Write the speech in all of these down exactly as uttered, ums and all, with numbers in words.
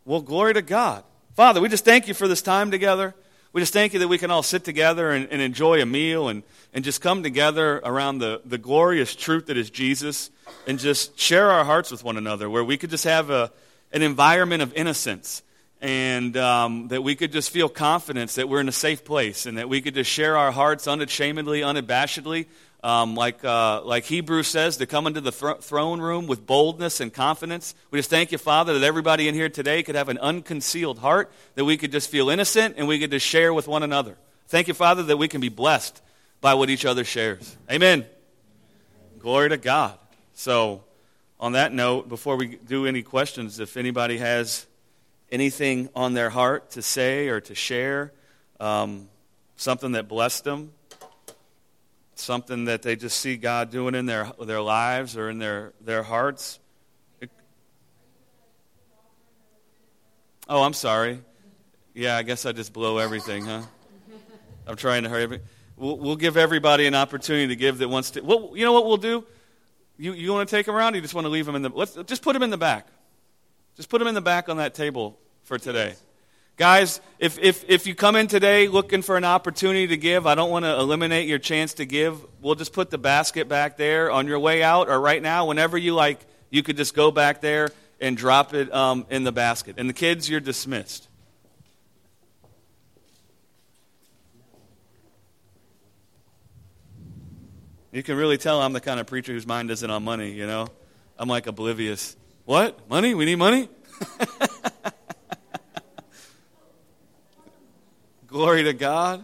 well, glory to God. Father, we just thank you for this time together. We just thank you that we can all sit together and, and enjoy a meal and, and just come together around the, the glorious truth that is Jesus and just share our hearts with one another, where we could just have a an environment of innocence, and um, that we could just feel confidence that we're in a safe place, and that we could just share our hearts unashamedly, unabashedly, um, like uh, like Hebrews says, to come into the thro- throne room with boldness and confidence. We just thank you, Father, that everybody in here today could have an unconcealed heart, that we could just feel innocent, and we could just share with one another. Thank you, Father, that we can be blessed by what each other shares. Amen. Glory to God. So, on that note, before we do any questions, if anybody has anything on their heart to say or to share, um, something that blessed them, something that they just see God doing in their their lives or in their, their hearts. It, oh, I'm sorry. Yeah, I guess I just blow everything, huh? I'm trying to hurry. We'll, we'll give everybody an opportunity to give that wants to. Well, you know what we'll do? You you want to take them around? Or you just want to leave them in the? Let's just put them in the back. Just put them in the back on that table for today, guys. If if if you come in today looking for an opportunity to give, I don't want to eliminate your chance to give. We'll just put the basket back there on your way out, or right now, whenever you like. You could just go back there and drop it um, in the basket. And the kids, you're dismissed. You can really tell I'm the kind of preacher whose mind isn't on money, you know. I'm like oblivious. What? Money? We need money? Glory to God.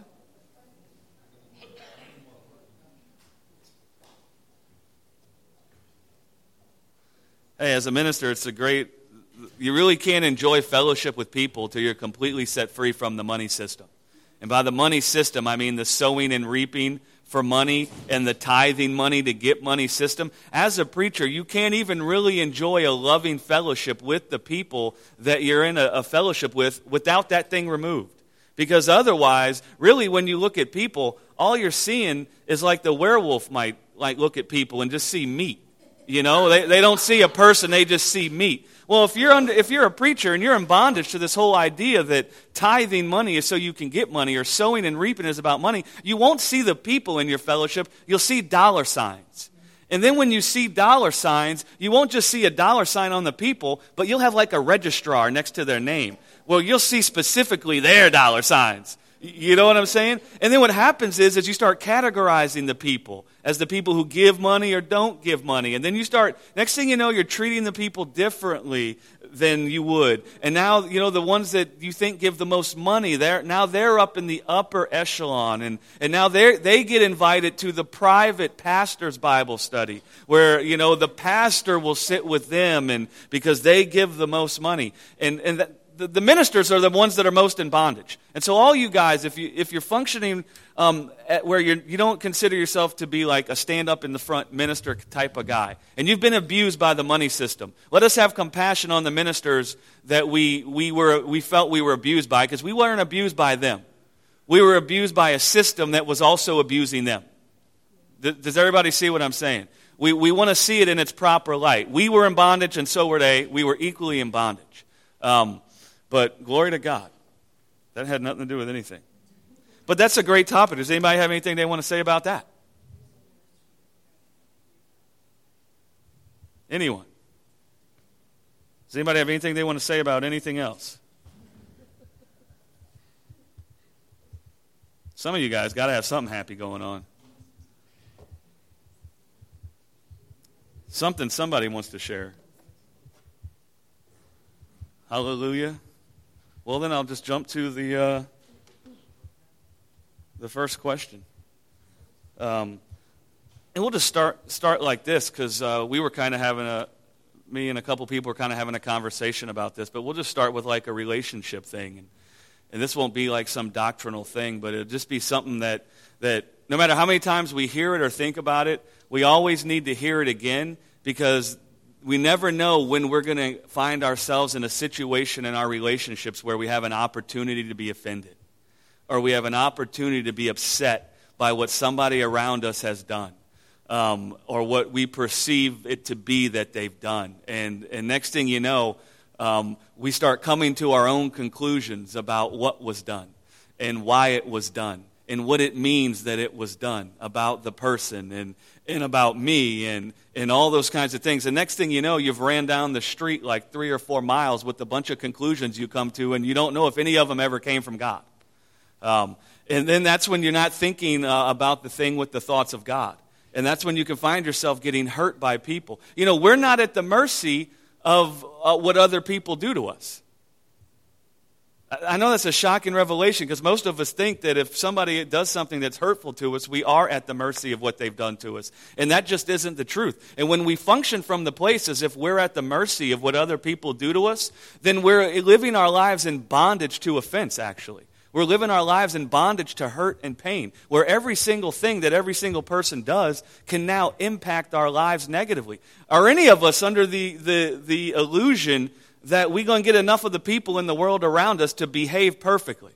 Hey, as a minister, it's a great, you really can't enjoy fellowship with people till you're completely set free from the money system. And by the money system, I mean the sowing and reaping for money and the tithing money to get money system. As a preacher, you can't even really enjoy a loving fellowship with the people that you're in a, a fellowship with without that thing removed. Because otherwise, really, when you look at people, all you're seeing is like the werewolf might like look at people and just see meat. You know, they, they don't see a person, they just see meat. Well, if you're under, if you're a preacher and you're in bondage to this whole idea that tithing money is so you can get money, or sowing and reaping is about money, you won't see the people in your fellowship, you'll see dollar signs. And then when you see dollar signs, you won't just see a dollar sign on the people, but you'll have like a registrar next to their name. Well, you'll see specifically their dollar signs. You know what I'm saying? And then what happens is, is you start categorizing the people as the people who give money or don't give money. And then you start, next thing you know, you're treating the people differently than you would. And now, you know, the ones that you think give the most money, they're, now they're up in the upper echelon. And, and now they they get invited to the private pastor's Bible study where, you know, the pastor will sit with them and because they give the most money. And, and that, The, the ministers are the ones that are most in bondage. And so all you guys, if, you, if you're functioning um, at where you're, you don't consider yourself to be like a stand-up-in-the-front minister type of guy, and you've been abused by the money system, let us have compassion on the ministers that we, we, were, we felt we were abused by, because we weren't abused by them. We were abused by a system that was also abusing them. Th- does everybody see what I'm saying? We, we want to see it in its proper light. We were in bondage, and so were they. We were equally in bondage. Um But glory to God. That had nothing to do with anything. But that's a great topic. Does anybody have anything they want to say about that? Anyone? Does anybody have anything they want to say about anything else? Some of you guys got to have something happy going on. Something somebody wants to share. Hallelujah. Well, then I'll just jump to the uh, the first question. Um, and we'll just start start like this, because uh, we were kind of having a, me and a couple people were kind of having a conversation about this, but we'll just start with like a relationship thing. And, and this won't be like some doctrinal thing, but it'll just be something that, that no matter how many times we hear it or think about it, we always need to hear it again, because we never know when we're going to find ourselves in a situation in our relationships where we have an opportunity to be offended, or we have an opportunity to be upset by what somebody around us has done, um, or what we perceive it to be that they've done. And, and next thing you know, um, we start coming to our own conclusions about what was done and why it was done and what it means that it was done about the person and, and about me and, and all those kinds of things. The next thing you know, you've ran down the street like three or four miles with a bunch of conclusions you come to, and you don't know if any of them ever came from God. Um, and then that's when you're not thinking uh, about the thing with the thoughts of God. And that's when you can find yourself getting hurt by people. You know, we're not at the mercy of uh, what other people do to us. I know that's a shocking revelation because most of us think that if somebody does something that's hurtful to us, we are at the mercy of what they've done to us. And that just isn't the truth. And when we function from the place as if we're at the mercy of what other people do to us, then we're living our lives in bondage to offense, actually. We're living our lives in bondage to hurt and pain, where every single thing that every single person does can now impact our lives negatively. Are any of us under the, the, the illusion that we're going to get enough of the people in the world around us to behave perfectly?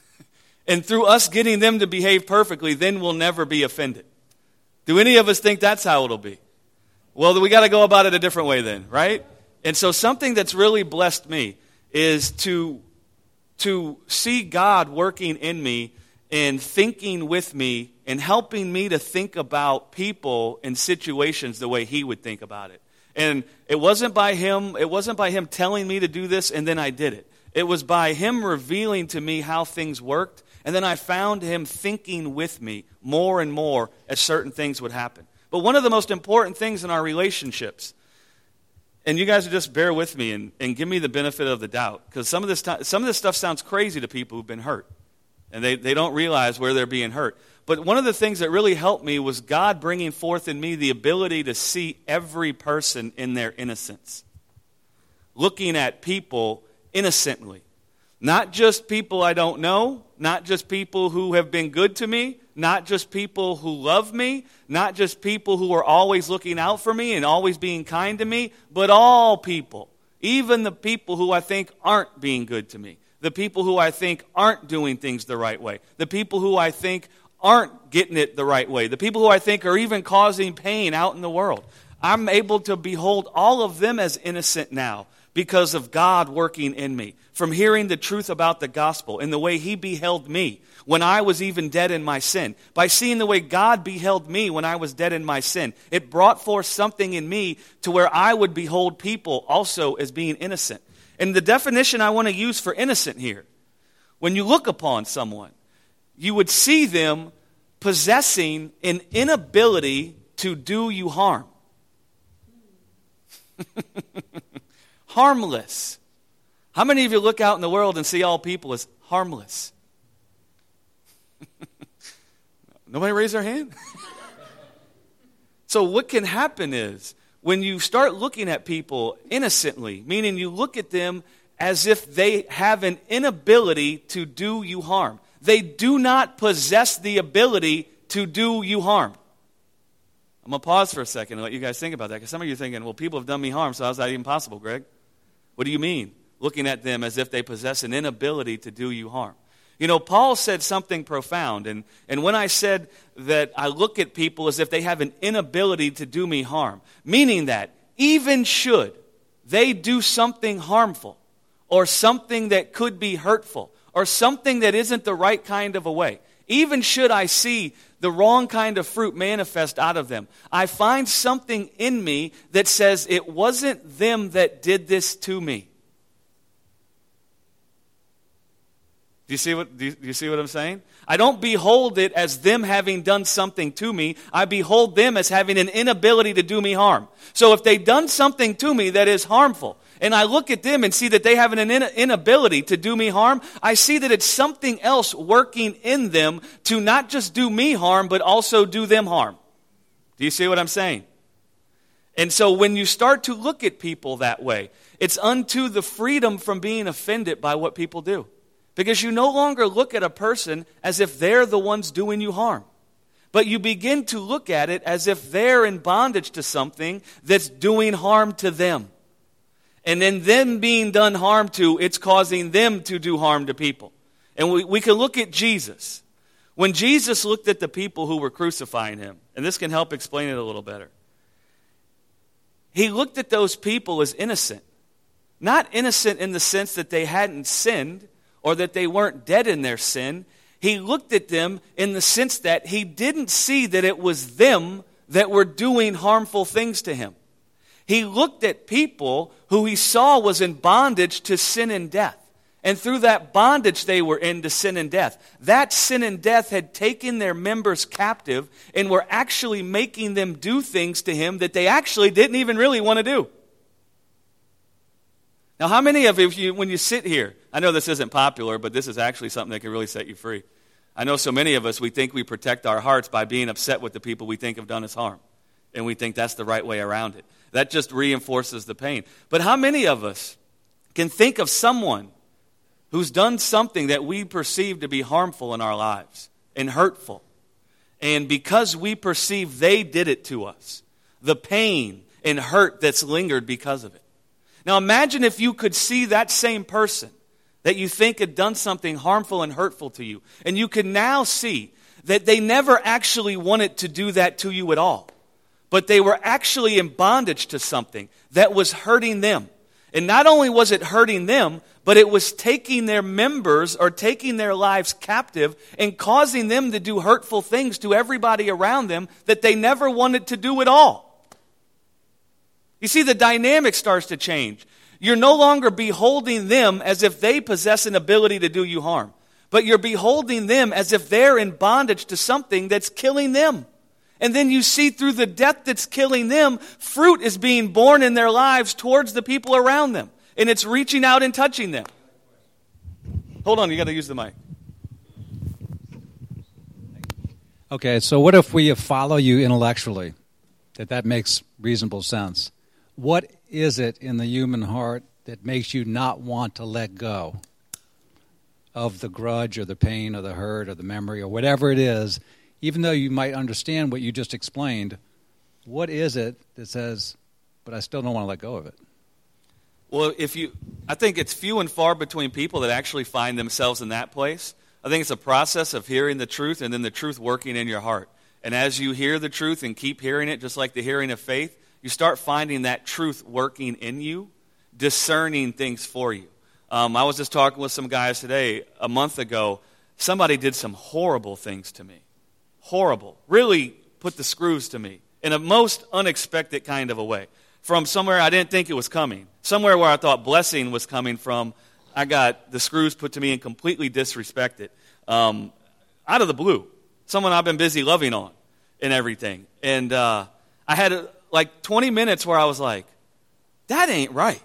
And through us getting them to behave perfectly, then we'll never be offended. Do any of us think that's how it'll be? Well, we got to go about it a different way then, right? And so something that's really blessed me is to, to see God working in me and thinking with me and helping me to think about people and situations the way He would think about it. And it wasn't by him, it wasn't by him telling me to do this and then I did it. It was by him revealing to me how things worked, and then I found him thinking with me more and more as certain things would happen. But one of the most important things in our relationships, and you guys just bear with me and, and give me the benefit of the doubt, because some of this t- some of this stuff sounds crazy to people who've been hurt, and they, they don't realize where they're being hurt. But one of the things that really helped me was God bringing forth in me the ability to see every person in their innocence. Looking at people innocently. Not just people I don't know, not just people who have been good to me, not just people who love me, not just people who are always looking out for me and always being kind to me, but all people. Even the people who I think aren't being good to me. The people who I think aren't doing things the right way. The people who I think aren't getting it the right way. The people who I think are even causing pain out in the world. I'm able to behold all of them as innocent now because of God working in me. From hearing the truth about the gospel and the way He beheld me when I was even dead in my sin. By seeing the way God beheld me when I was dead in my sin, it brought forth something in me to where I would behold people also as being innocent. And the definition I want to use for innocent here, when you look upon someone, you would see them possessing an inability to do you harm. Harmless. How many of you look out in the world and see all people as harmless? Nobody raise their hand? So what can happen is, when you start looking at people innocently, meaning you look at them as if they have an inability to do you harm. They do not possess the ability to do you harm. I'm going to pause for a second and let you guys think about that, because some of you are thinking, well, people have done me harm, so how's that even possible, Greg? What do you mean? Looking at them as if they possess an inability to do you harm. You know, Paul said something profound, and, and when I said that I look at people as if they have an inability to do me harm, meaning that even should they do something harmful or something that could be hurtful or something that isn't the right kind of a way, even should I see the wrong kind of fruit manifest out of them, I find something in me that says it wasn't them that did this to me. Do you see what do you, do you see what I'm saying? I don't behold it as them having done something to me. I behold them as having an inability to do me harm. So if they've done something to me that is harmful, and I look at them and see that they have an inability to do me harm, I see that it's something else working in them to not just do me harm, but also do them harm. Do you see what I'm saying? And so when you start to look at people that way, it's unto the freedom from being offended by what people do. Because you no longer look at a person as if they're the ones doing you harm. But you begin to look at it as if they're in bondage to something that's doing harm to them. And then them being done harm to, it's causing them to do harm to people. And we, we can look at Jesus. When Jesus looked at the people who were crucifying Him, and this can help explain it a little better. He looked at those people as innocent. Not innocent in the sense that they hadn't sinned or that they weren't dead in their sin. He looked at them in the sense that he didn't see that it was them that were doing harmful things to him. He looked at people who he saw was in bondage to sin and death. And through that bondage they were in to sin and death. That sin and death had taken their members captive and were actually making them do things to him that they actually didn't even really want to do. Now, how many of you, when you sit here, I know this isn't popular, but this is actually something that can really set you free. I know so many of us, we think we protect our hearts by being upset with the people we think have done us harm. And we think that's the right way around it. That just reinforces the pain. But how many of us can think of someone who's done something that we perceive to be harmful in our lives and hurtful? And because we perceive they did it to us, the pain and hurt that's lingered because of it. Now imagine if you could see that same person that you think had done something harmful and hurtful to you, and you can now see that they never actually wanted to do that to you at all, but they were actually in bondage to something that was hurting them. And not only was it hurting them, but it was taking their members or taking their lives captive and causing them to do hurtful things to everybody around them that they never wanted to do at all. You see, the dynamic starts to change. You're no longer beholding them as if they possess an ability to do you harm, but you're beholding them as if they're in bondage to something that's killing them. And then you see through the death that's killing them, fruit is being born in their lives towards the people around them. And it's reaching out and touching them. Hold on, you got to use the mic. Okay, so what if we follow you intellectually? That that makes reasonable sense. What is it in the human heart that makes you not want to let go of the grudge or the pain or the hurt or the memory or whatever it is? Even though you might understand what you just explained, what is it that says, but I still don't want to let go of it? Well, if you, I think it's few and far between people that actually find themselves in that place. I think it's a process of hearing the truth and then the truth working in your heart. And as you hear the truth and keep hearing it, just like the hearing of faith, you start finding that truth working in you, discerning things for you. Um, I was just talking with some guys today, a month ago. Somebody did some horrible things to me. Horrible. Really put the screws to me in a most unexpected kind of a way. From somewhere I didn't think it was coming. Somewhere where I thought blessing was coming from, I got the screws put to me and completely disrespected. Um, out of the blue. Someone I've been busy loving on and everything. And uh, I had a, like twenty minutes where I was like, that ain't right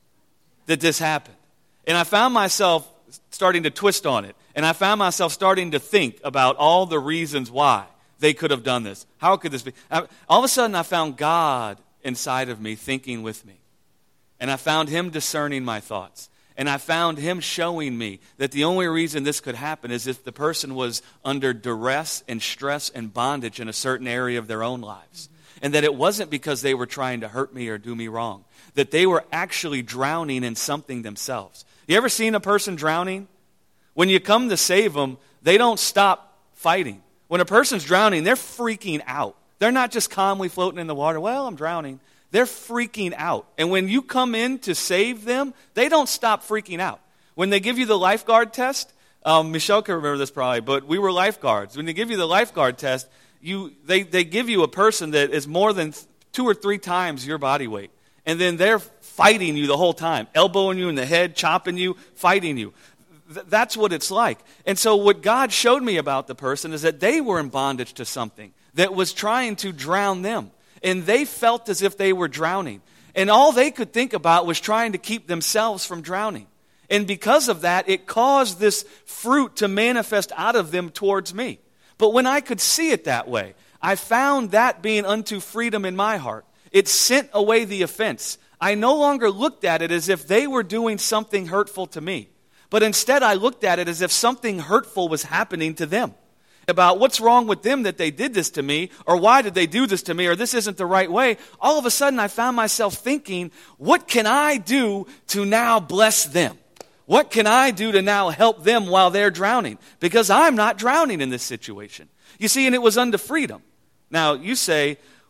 that this happened. And I found myself starting to twist on it. And I found myself starting to think about all the reasons why they could have done this. How could this be? I, all of a sudden, I found God inside of me thinking with me. And I found Him discerning my thoughts. And I found Him showing me that the only reason this could happen is if the person was under duress and stress and bondage in a certain area of their own lives. And that it wasn't because they were trying to hurt me or do me wrong. That they were actually drowning in something themselves. You ever seen a person drowning? When you come to save them, they don't stop fighting. When a person's drowning, they're freaking out. They're not just calmly floating in the water. Well, I'm drowning. They're freaking out. And when you come in to save them, they don't stop freaking out. When they give you the lifeguard test, um, Michelle can remember this probably, but we were lifeguards. When they give you the lifeguard test, you they, they give you a person that is more than two or three times your body weight. And then they're fighting you the whole time, elbowing you in the head, chopping you, fighting you. Th- that's what it's like. And so what God showed me about the person is that they were in bondage to something that was trying to drown them. And they felt as if they were drowning. And all they could think about was trying to keep themselves from drowning. And because of that, it caused this fruit to manifest out of them towards me. But when I could see it that way, I found that being unto freedom in my heart. It sent away the offense. I no longer looked at it as if they were doing something hurtful to me. But instead I looked at it as if something hurtful was happening to them. About what's wrong with them that they did this to me, or why did they do this to me, or this isn't the right way. All of a sudden I found myself thinking, what can I do to now bless them? What can I do to now help them while they're drowning? Because I'm not drowning in this situation. You see, and it was unto freedom. Now, you say,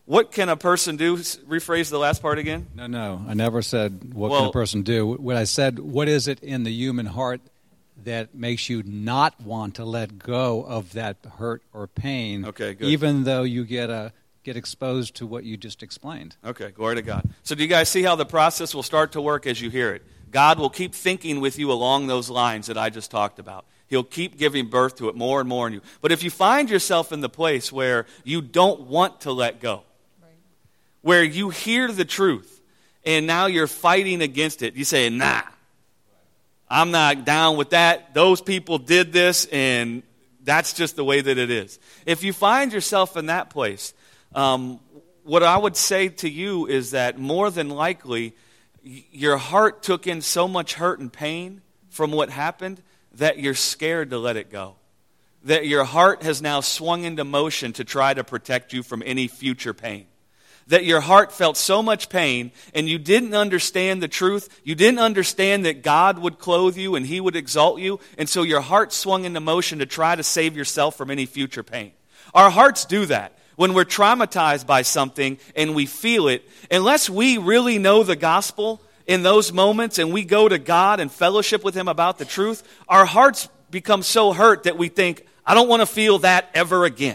what can a person do? Rephrase the last part again. No, no. I never said, what well, can a person do? What I said, what is it in the human heart that makes you not want to let go of that hurt or pain, okay, good. even though you get a get exposed to what you just explained? Okay, glory to God. So do you guys see how the process will start to work as you hear it? God will keep thinking with you along those lines that I just talked about. He'll keep giving birth to it more and more in you. But if you find yourself in the place where you don't want to let go, right, where you hear the truth and now you're fighting against it, you say, nah, I'm not down with that. Those people did this, and that's just the way that it is. If you find yourself in that place, um, what I would say to you is that more than likely, y- your heart took in so much hurt and pain from what happened that you're scared to let it go. That your heart has now swung into motion to try to protect you from any future pain. That your heart felt so much pain and you didn't understand the truth. You didn't understand that God would clothe you and He would exalt you. And so your heart swung into motion to try to save yourself from any future pain. Our hearts do that. When we're traumatized by something and we feel it, unless we really know the gospel in those moments and we go to God and fellowship with Him about the truth, our hearts become so hurt that we think, I don't want to feel that ever again.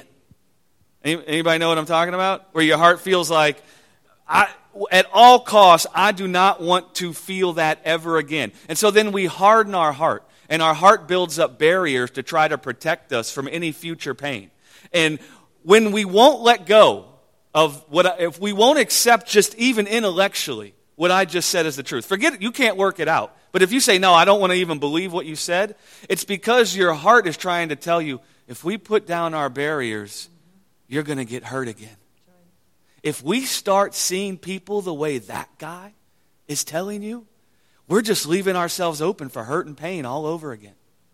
Anybody know what I'm talking about? Where your heart feels like, I, at all costs, I do not want to feel that ever again. And so then we harden our heart, and our heart builds up barriers to try to protect us from any future pain. And when we won't let go of what, if we won't accept just even intellectually what I just said is the truth, forget it, you can't work it out. But if you say, no, I don't want to even believe what you said, it's because your heart is trying to tell you, if we put down our barriers, you're going to get hurt again. If we start seeing people the way that guy is telling you, we're just leaving ourselves open for hurt and pain all over again.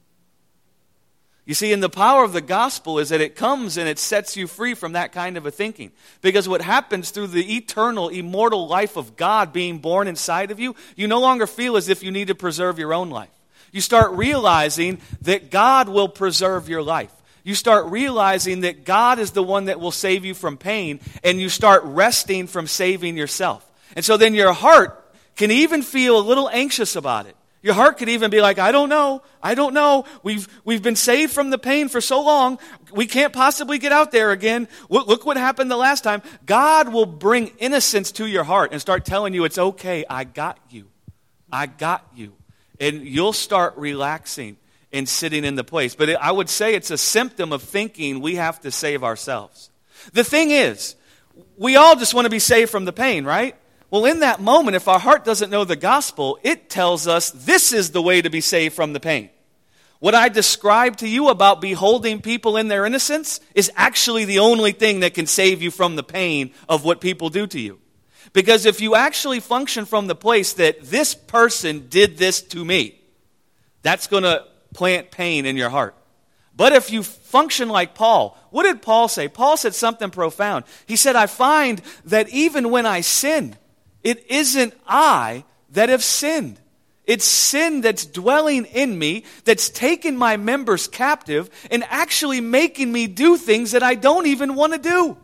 You see, and the power of the gospel is that it comes and it sets you free from that kind of a thinking. Because what happens through the eternal, immortal life of God being born inside of you, you no longer feel as if you need to preserve your own life. You start realizing that God will preserve your life. You start realizing that God is the one that will save you from pain, and you start resting from saving yourself. And so then your heart can even feel a little anxious about it. Your heart could even be like, I don't know, I don't know. We've we've been saved from the pain for so long, we can't possibly get out there again. Look, look what happened the last time. God will bring innocence to your heart and start telling you, it's okay, I got you. I got you. And you'll start relaxing and sitting in the place. But it, I would say it's a symptom of thinking we have to save ourselves. The thing is, we all just want to be saved from the pain, right? Well, in that moment, if our heart doesn't know the gospel, it tells us this is the way to be saved from the pain. What I described to you about beholding people in their innocence is actually the only thing that can save you from the pain of what people do to you. Because if you actually function from the place that this person did this to me, that's going to plant pain in your heart. But if you function like Paul, what did Paul say? Paul said something profound. He said, I find that even when I sin, it isn't I that have sinned. It's sin that's dwelling in me, that's taken my members captive and actually making me do things that I don't even want to do.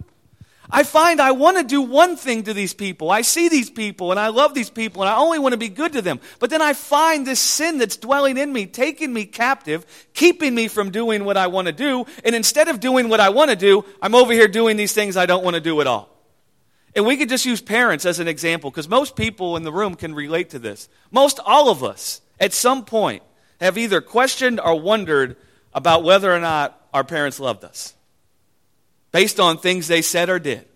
I find I want to do one thing to these people. I see these people and I love these people and I only want to be good to them. But then I find this sin that's dwelling in me, taking me captive, keeping me from doing what I want to do. And instead of doing what I want to do, I'm over here doing these things I don't want to do at all. And we could just use parents as an example because most people in the room can relate to this. Most all of us at some point have either questioned or wondered about whether or not our parents loved us, based on things they said or did.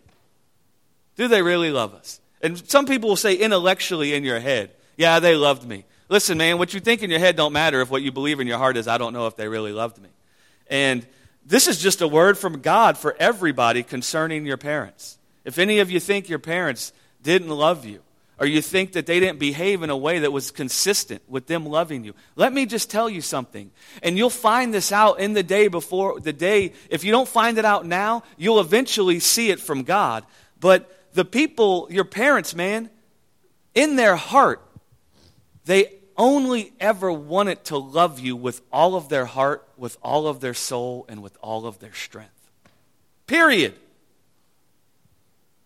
Do they really love us? And some people will say intellectually in your head, yeah, they loved me. Listen, man, what you think in your head don't matter if what you believe in your heart is, I don't know if they really loved me. And this is just a word from God for everybody concerning your parents. If any of you think your parents didn't love you, or you think that they didn't behave in a way that was consistent with them loving you, let me just tell you something. And you'll find this out in the day before the day. If you don't find it out now, you'll eventually see it from God. But the people, your parents, man, in their heart, they only ever wanted to love you with all of their heart, with all of their soul, and with all of their strength. Period.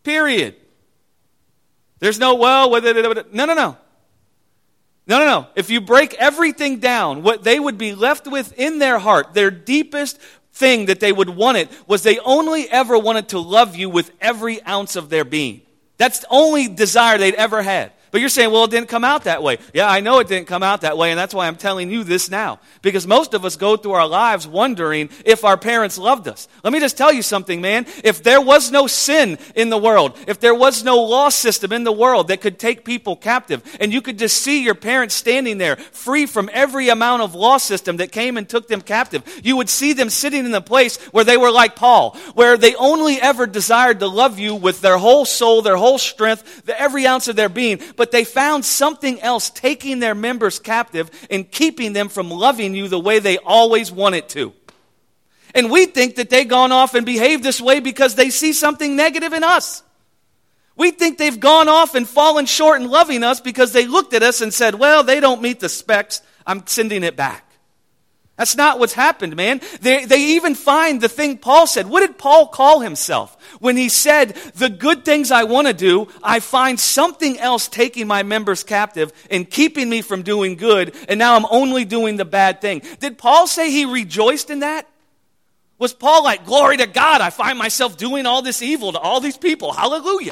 Period. There's no, well, whether, no, no, no. No, no, no. If you break everything down, what they would be left with in their heart, their deepest thing that they would want it, was they only ever wanted to love you with every ounce of their being. That's the only desire they'd ever had. But you're saying, well, it didn't come out that way. Yeah, I know it didn't come out that way, and that's why I'm telling you this now. Because most of us go through our lives wondering if our parents loved us. Let me just tell you something, man. If there was no sin in the world, if there was no law system in the world that could take people captive, and you could just see your parents standing there free from every amount of law system that came and took them captive, you would see them sitting in the place where they were like Paul, where they only ever desired to love you with their whole soul, their whole strength, the, every ounce of their being, but they found something else taking their members captive and keeping them from loving you the way they always wanted to. And we think that they've gone off and behaved this way because they see something negative in us. We think they've gone off and fallen short in loving us because they looked at us and said, well, they don't meet the specs, I'm sending it back. That's not what's happened, man. They, they even find the thing Paul said. What did Paul call himself? When he said, the good things I want to do, I find something else taking my members captive and keeping me from doing good, and now I'm only doing the bad thing. Did Paul say he rejoiced in that? Was Paul like, glory to God, I find myself doing all this evil to all these people. Hallelujah.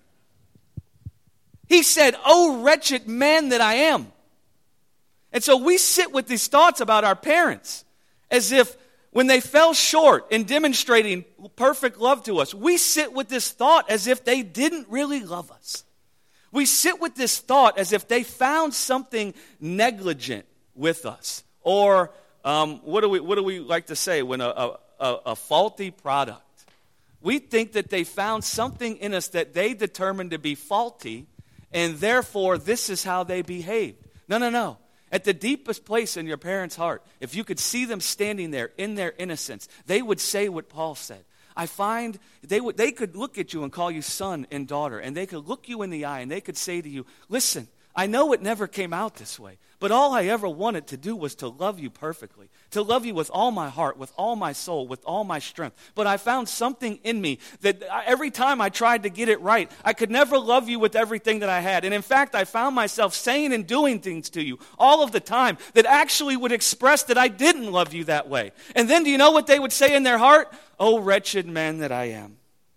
He said, oh, wretched man that I am. And so we sit with these thoughts about our parents as if when they fell short in demonstrating perfect love to us, we sit with this thought as if they didn't really love us. We sit with this thought as if they found something negligent with us. Or um, what do we what do we like to say when a, a, a faulty product? We think that they found something in us that they determined to be faulty, and therefore this is how they behaved. No, no, no. At the deepest place in your parents' heart, if you could see them standing there in their innocence, they would say what Paul said. I find they would they could look at you and call you son and daughter, and they could look you in the eye and they could say to you, listen, I know it never came out this way, but all I ever wanted to do was to love you perfectly, to love you with all my heart, with all my soul, with all my strength. But I found something in me that every time I tried to get it right, I could never love you with everything that I had. And in fact, I found myself saying and doing things to you all of the time that actually would express that I didn't love you that way. And then do you know what they would say in their heart? Oh, wretched man that I am.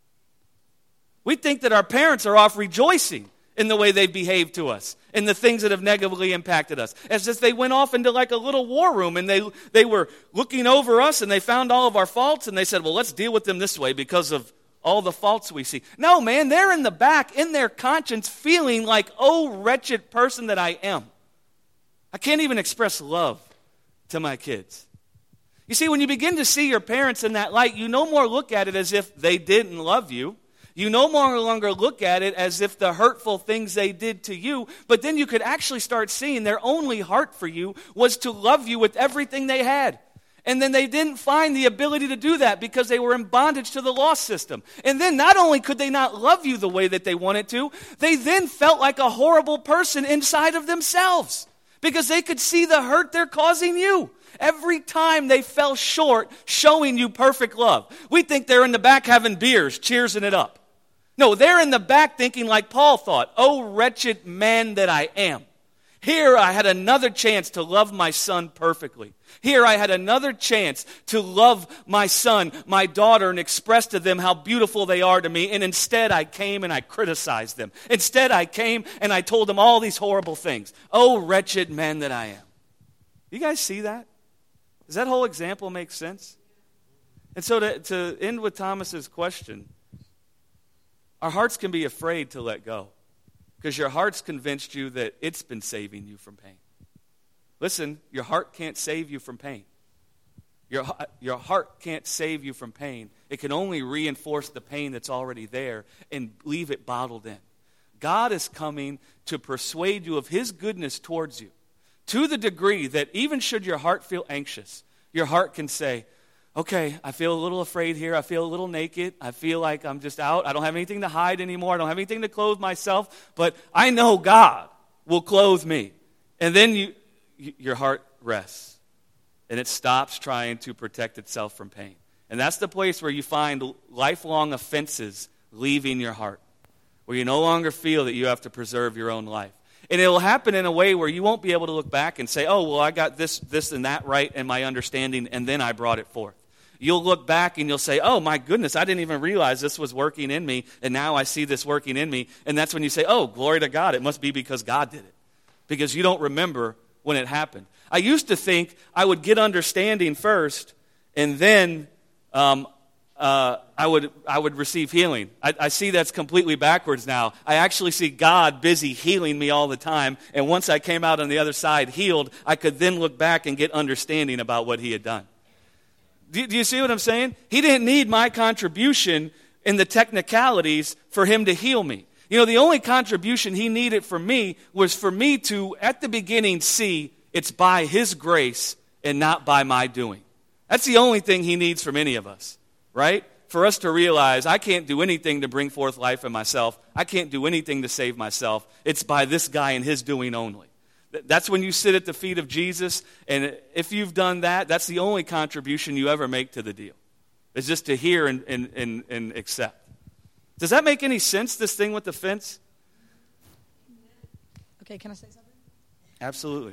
We think that our parents are off rejoicing in the way they've behaved to us, in the things that have negatively impacted us. As if they went off into like a little war room and they, they were looking over us and they found all of our faults and they said, well, let's deal with them this way because of all the faults we see. No, man, they're in the back, in their conscience, feeling like, oh, wretched person that I am. I can't even express love to my kids. You see, when you begin to see your parents in that light, you no more look at it as if they didn't love you. You no longer look at it as if the hurtful things they did to you, but then you could actually start seeing their only heart for you was to love you with everything they had. And then they didn't find the ability to do that because they were in bondage to the law system. And then not only could they not love you the way that they wanted to, they then felt like a horrible person inside of themselves because they could see the hurt they're causing you. Every time they fell short showing you perfect love. We think they're in the back having beers, cheersing it up. No, they're in the back thinking like Paul thought, oh, wretched man that I am. Here I had another chance to love my son perfectly. Here I had another chance to love my son, my daughter, and express to them how beautiful they are to me. And instead I came and I criticized them. Instead I came and I told them all these horrible things. Oh, wretched man that I am. You guys see that? Does that whole example make sense? And so to, to end with Thomas's question, our hearts can be afraid to let go because your heart's convinced you that it's been saving you from pain. Listen, your heart can't save you from pain. Your, your heart can't save you from pain. It can only reinforce the pain that's already there and leave it bottled in. God is coming to persuade you of His goodness towards you to the degree that even should your heart feel anxious, your heart can say, okay, I feel a little afraid here. I feel a little naked. I feel like I'm just out. I don't have anything to hide anymore. I don't have anything to clothe myself. But I know God will clothe me. And then you, your heart rests. And it stops trying to protect itself from pain. And that's the place where you find lifelong offenses leaving your heart. where you no longer feel that you have to preserve your own life. And it'll happen in a way where you won't be able to look back and say, oh, well, I got this, this, and that right in my understanding, and then I brought it forth. You'll look back and you'll say, oh, my goodness, I didn't even realize this was working in me, and now I see this working in me. And that's when you say, oh, glory to God, it must be because God did it, because you don't remember when it happened. I used to think I would get understanding first, and then um, uh, I would I would receive healing. I, I see that's completely backwards now. I actually see God busy healing me all the time, and once I came out on the other side healed, I could then look back and get understanding about what he had done. Do, do you see what I'm saying? He didn't need my contribution in the technicalities for him to heal me. You know, the only contribution he needed from me was for me to, at the beginning, see it's by his grace and not by my doing. That's the only thing he needs from any of us, right? For us to realize I can't do anything to bring forth life in myself. I can't do anything to save myself. It's by this guy and his doing only. That's when you sit at the feet of Jesus, and if you've done that, that's the only contribution you ever make to the deal. It's just to hear and, and, and, and accept. Does that make any sense, this thing with the fence? Okay, can I say something? Absolutely.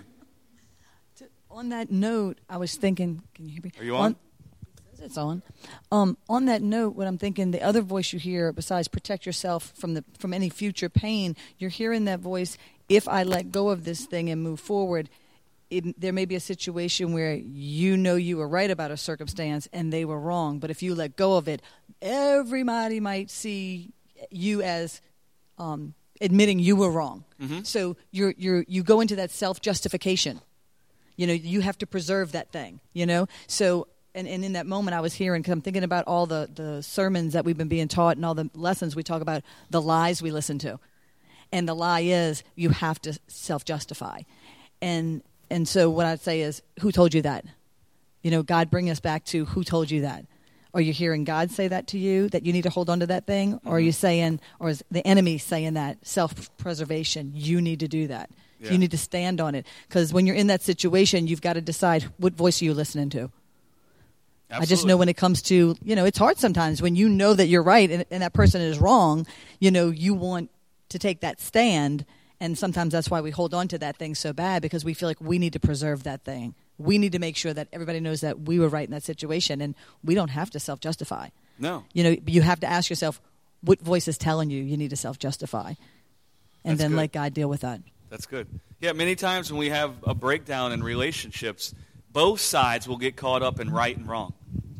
To, on that note, I was thinking, can you hear me? Are you on? on it's on. Um, on that note, what I'm thinking, the other voice you hear, besides protect yourself from the from any future pain, you're hearing that voice, if I let go of this thing and move forward, it, there may be a situation where you know you were right about a circumstance and they were wrong. But if you let go of it, everybody might see you as um, admitting you were wrong. Mm-hmm. So you're you're you go into that self-justification. You know, you have to preserve that thing, you know. So, and, and in that moment I was hearing, because I'm thinking about all the, the sermons that we've been being taught and all the lessons we talk about, the lies we listen to. And the lie is you have to self-justify. And and so what I'd say is, who told you that? You know, God, bring us back to who told you that. Are you hearing God say that to you, that you need to hold on to that thing? Mm-hmm. Or are you saying, or is the enemy saying that, self-preservation, you need to do that. Yeah. You need to stand on it. Because when you're in that situation, you've got to decide, what voice are you listening to? Absolutely. I just know when it comes to, you know, it's hard sometimes when you know that you're right and, and that person is wrong, you know, you want to take that stand, and sometimes that's why we hold on to that thing so bad, because we feel like we need to preserve that thing. We need to make sure that everybody knows that we were right in that situation, and we don't have to self-justify. No. You know, you have to ask yourself, what voice is telling you you need to self-justify? And that's then good. Let God deal with that. That's good. Yeah, many times when we have a breakdown in relationships, both sides will get caught up in right and wrong.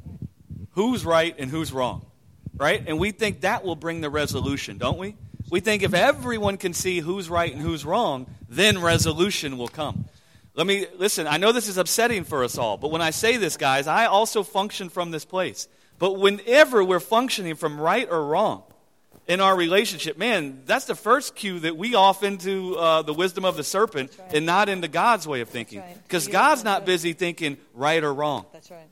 Who's right and who's wrong, right? And we think that will bring the resolution, don't we? We think if everyone can see who's right and who's wrong, then resolution will come. Let me, listen, I know this is upsetting for us all, but when I say this, guys, I also function from this place. But whenever we're functioning from right or wrong in our relationship, man, that's the first cue that we off into uh, the wisdom of the serpent right. and not into God's way of thinking. Because right. God's not busy thinking right or wrong. That's right.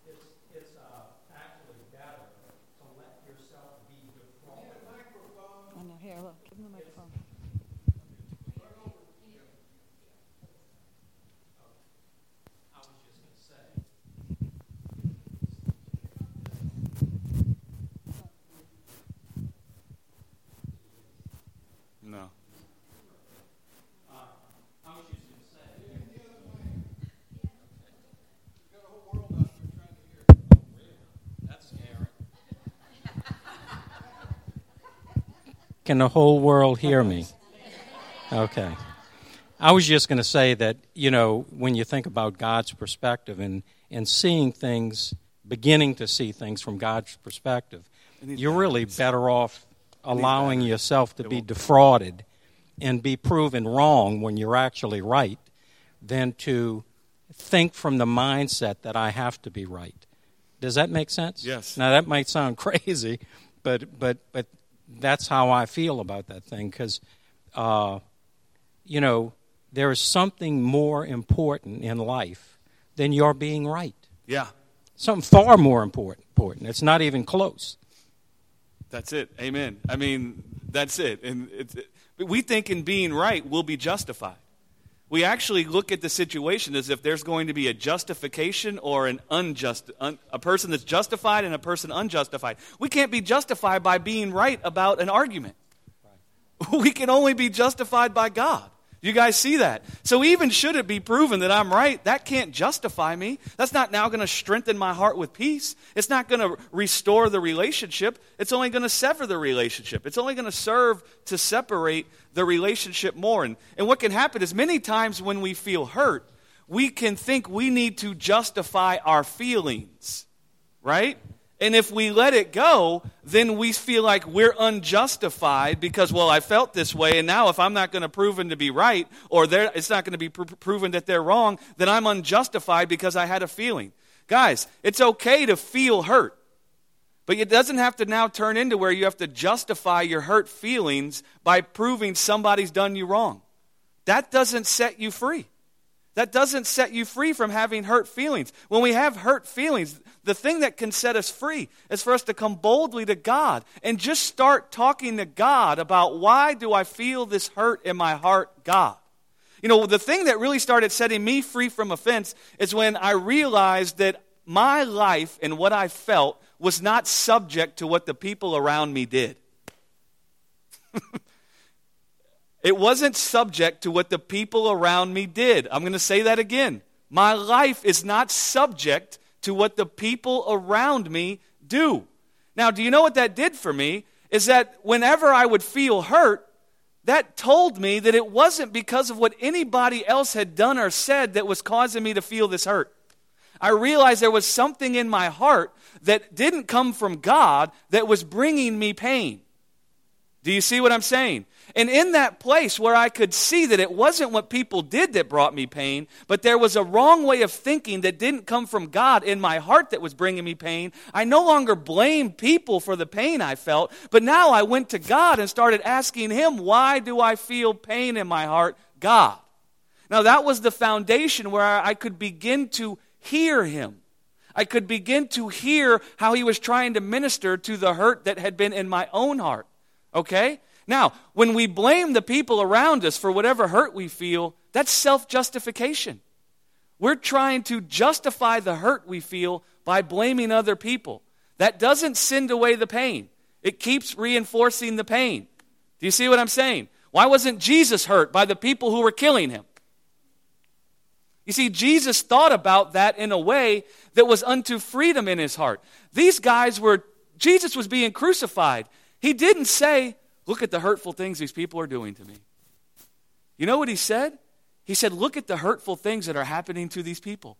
Can the whole world hear me? Okay. I was just going to say that, you know, when you think about God's perspective and, and seeing things, beginning to see things from God's perspective, you're really better off allowing yourself to be defrauded and be proven wrong when you're actually right than to think from the mindset that I have to be right. Does that make sense? Yes. Now, that might sound crazy, but but but that's how I feel about that thing, because, uh, you know, there is something more important in life than your being right. Yeah. Something far more important. important. It's not even close. That's it. Amen. I mean, that's it. And it's, it, we think in being right we'll be justified. We actually look at the situation as if there's going to be a justification or an unjust, un, a person that's justified and a person unjustified. We can't be justified by being right about an argument. Right. We can only be justified by God. You guys see that? So even should it be proven that I'm right, that can't justify me. That's not now going to strengthen my heart with peace. It's not going to restore the relationship. It's only going to sever the relationship. It's only going to serve to separate the relationship more. And, and what can happen is many times when we feel hurt, we can think we need to justify our feelings, right? And if we let it go, then we feel like we're unjustified because, well, I felt this way, and now if I'm not going to prove them to be right, or it's not going to be pr- proven that they're wrong, then I'm unjustified because I had a feeling. Guys, it's okay to feel hurt, but it doesn't have to now turn into where you have to justify your hurt feelings by proving somebody's done you wrong. That doesn't set you free. That doesn't set you free from having hurt feelings. When we have hurt feelings, the thing that can set us free is for us to come boldly to God and just start talking to God about, why do I feel this hurt in my heart, God? You know, the thing that really started setting me free from offense is when I realized that my life and what I felt was not subject to what the people around me did. It wasn't subject to what the people around me did. I'm going to say that again. My life is not subject to what the people around me do. Now, do you know what that did for me? Is that whenever I would feel hurt, that told me that it wasn't because of what anybody else had done or said that was causing me to feel this hurt. I realized there was something in my heart that didn't come from God that was bringing me pain. Do you see what I'm saying? And in that place where I could see that it wasn't what people did that brought me pain, but there was a wrong way of thinking that didn't come from God in my heart that was bringing me pain, I no longer blamed people for the pain I felt, but now I went to God and started asking Him, why do I feel pain in my heart, God? Now that was the foundation where I could begin to hear Him. I could begin to hear how He was trying to minister to the hurt that had been in my own heart. Okay? Now, when we blame the people around us for whatever hurt we feel, that's self-justification. We're trying to justify the hurt we feel by blaming other people. That doesn't send away the pain. It keeps reinforcing the pain. Do you see what I'm saying? Why wasn't Jesus hurt by the people who were killing Him? You see, Jesus thought about that in a way that was unto freedom in His heart. These guys were, Jesus was being crucified. He didn't say, look at the hurtful things these people are doing to me. You know what He said? He said, look at the hurtful things that are happening to these people.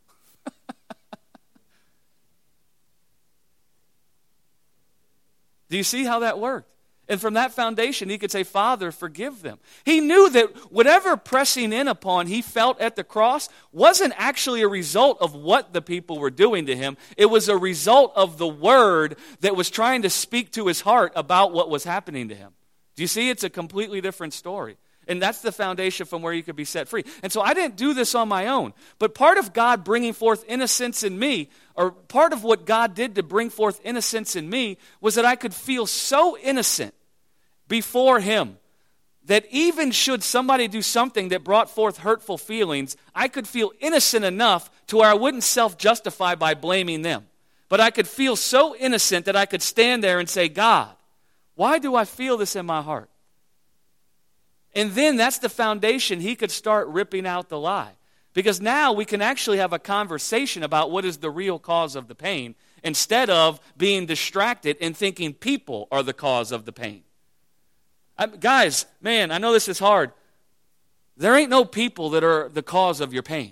Do you see how that worked? And from that foundation, He could say, Father, forgive them. He knew that whatever pressing in upon He felt at the cross wasn't actually a result of what the people were doing to Him. It was a result of the word that was trying to speak to His heart about what was happening to Him. Do you see? It's a completely different story. And that's the foundation from where you could be set free. And so I didn't do this on my own. But part of God bringing forth innocence in me, or part of what God did to bring forth innocence in me, was that I could feel so innocent before Him that even should somebody do something that brought forth hurtful feelings, I could feel innocent enough to where I wouldn't self-justify by blaming them. But I could feel so innocent that I could stand there and say, God, why do I feel this in my heart? And then that's the foundation He could start ripping out the lie. Because now we can actually have a conversation about what is the real cause of the pain instead of being distracted and thinking people are the cause of the pain. I, guys, man, I know this is hard. There ain't no people that are the cause of your pain.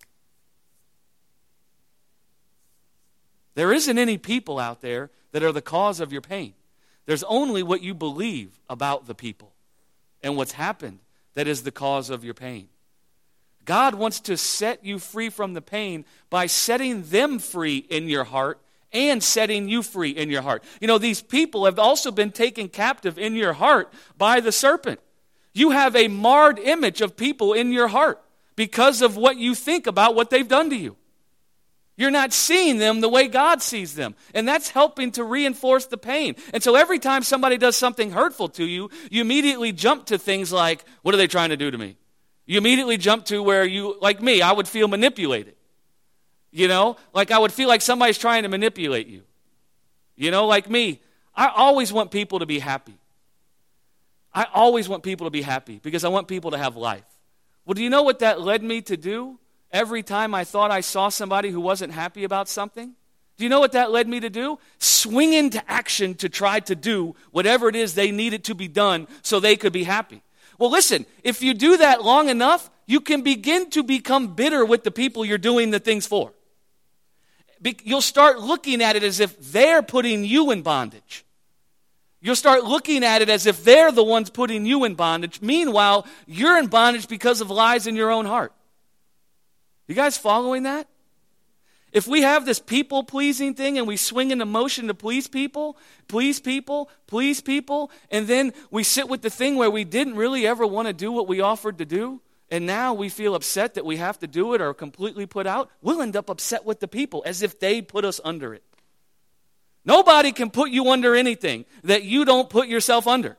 There isn't any people out there that are the cause of your pain. There's only what you believe about the people and what's happened that is the cause of your pain. God wants to set you free from the pain by setting them free in your heart and setting you free in your heart. You know, these people have also been taken captive in your heart by the serpent. You have a marred image of people in your heart because of what you think about what they've done to you. You're not seeing them the way God sees them. And that's helping to reinforce the pain. And so every time somebody does something hurtful to you, you immediately jump to things like, what are they trying to do to me? You immediately jump to where you, like me, I would feel manipulated. You know, like I would feel like somebody's trying to manipulate you. You know, like me, I always want people to be happy. I always want people to be happy because I want people to have life. Well, do you know what that led me to do every time I thought I saw somebody who wasn't happy about something? Do you know what that led me to do? Swing into action to try to do whatever it is they needed to be done so they could be happy. Well, listen, if you do that long enough, you can begin to become bitter with the people you're doing the things for. Be- you'll start looking at it as if they're putting you in bondage. You'll start looking at it as if they're the ones putting you in bondage. Meanwhile, you're in bondage because of lies in your own heart. You guys following that? If we have this people-pleasing thing and we swing into motion to please people, please people, please people, and then we sit with the thing where we didn't really ever want to do what we offered to do, and now we feel upset that we have to do it or completely put out, we'll end up upset with the people as if they put us under it. Nobody can put you under anything that you don't put yourself under.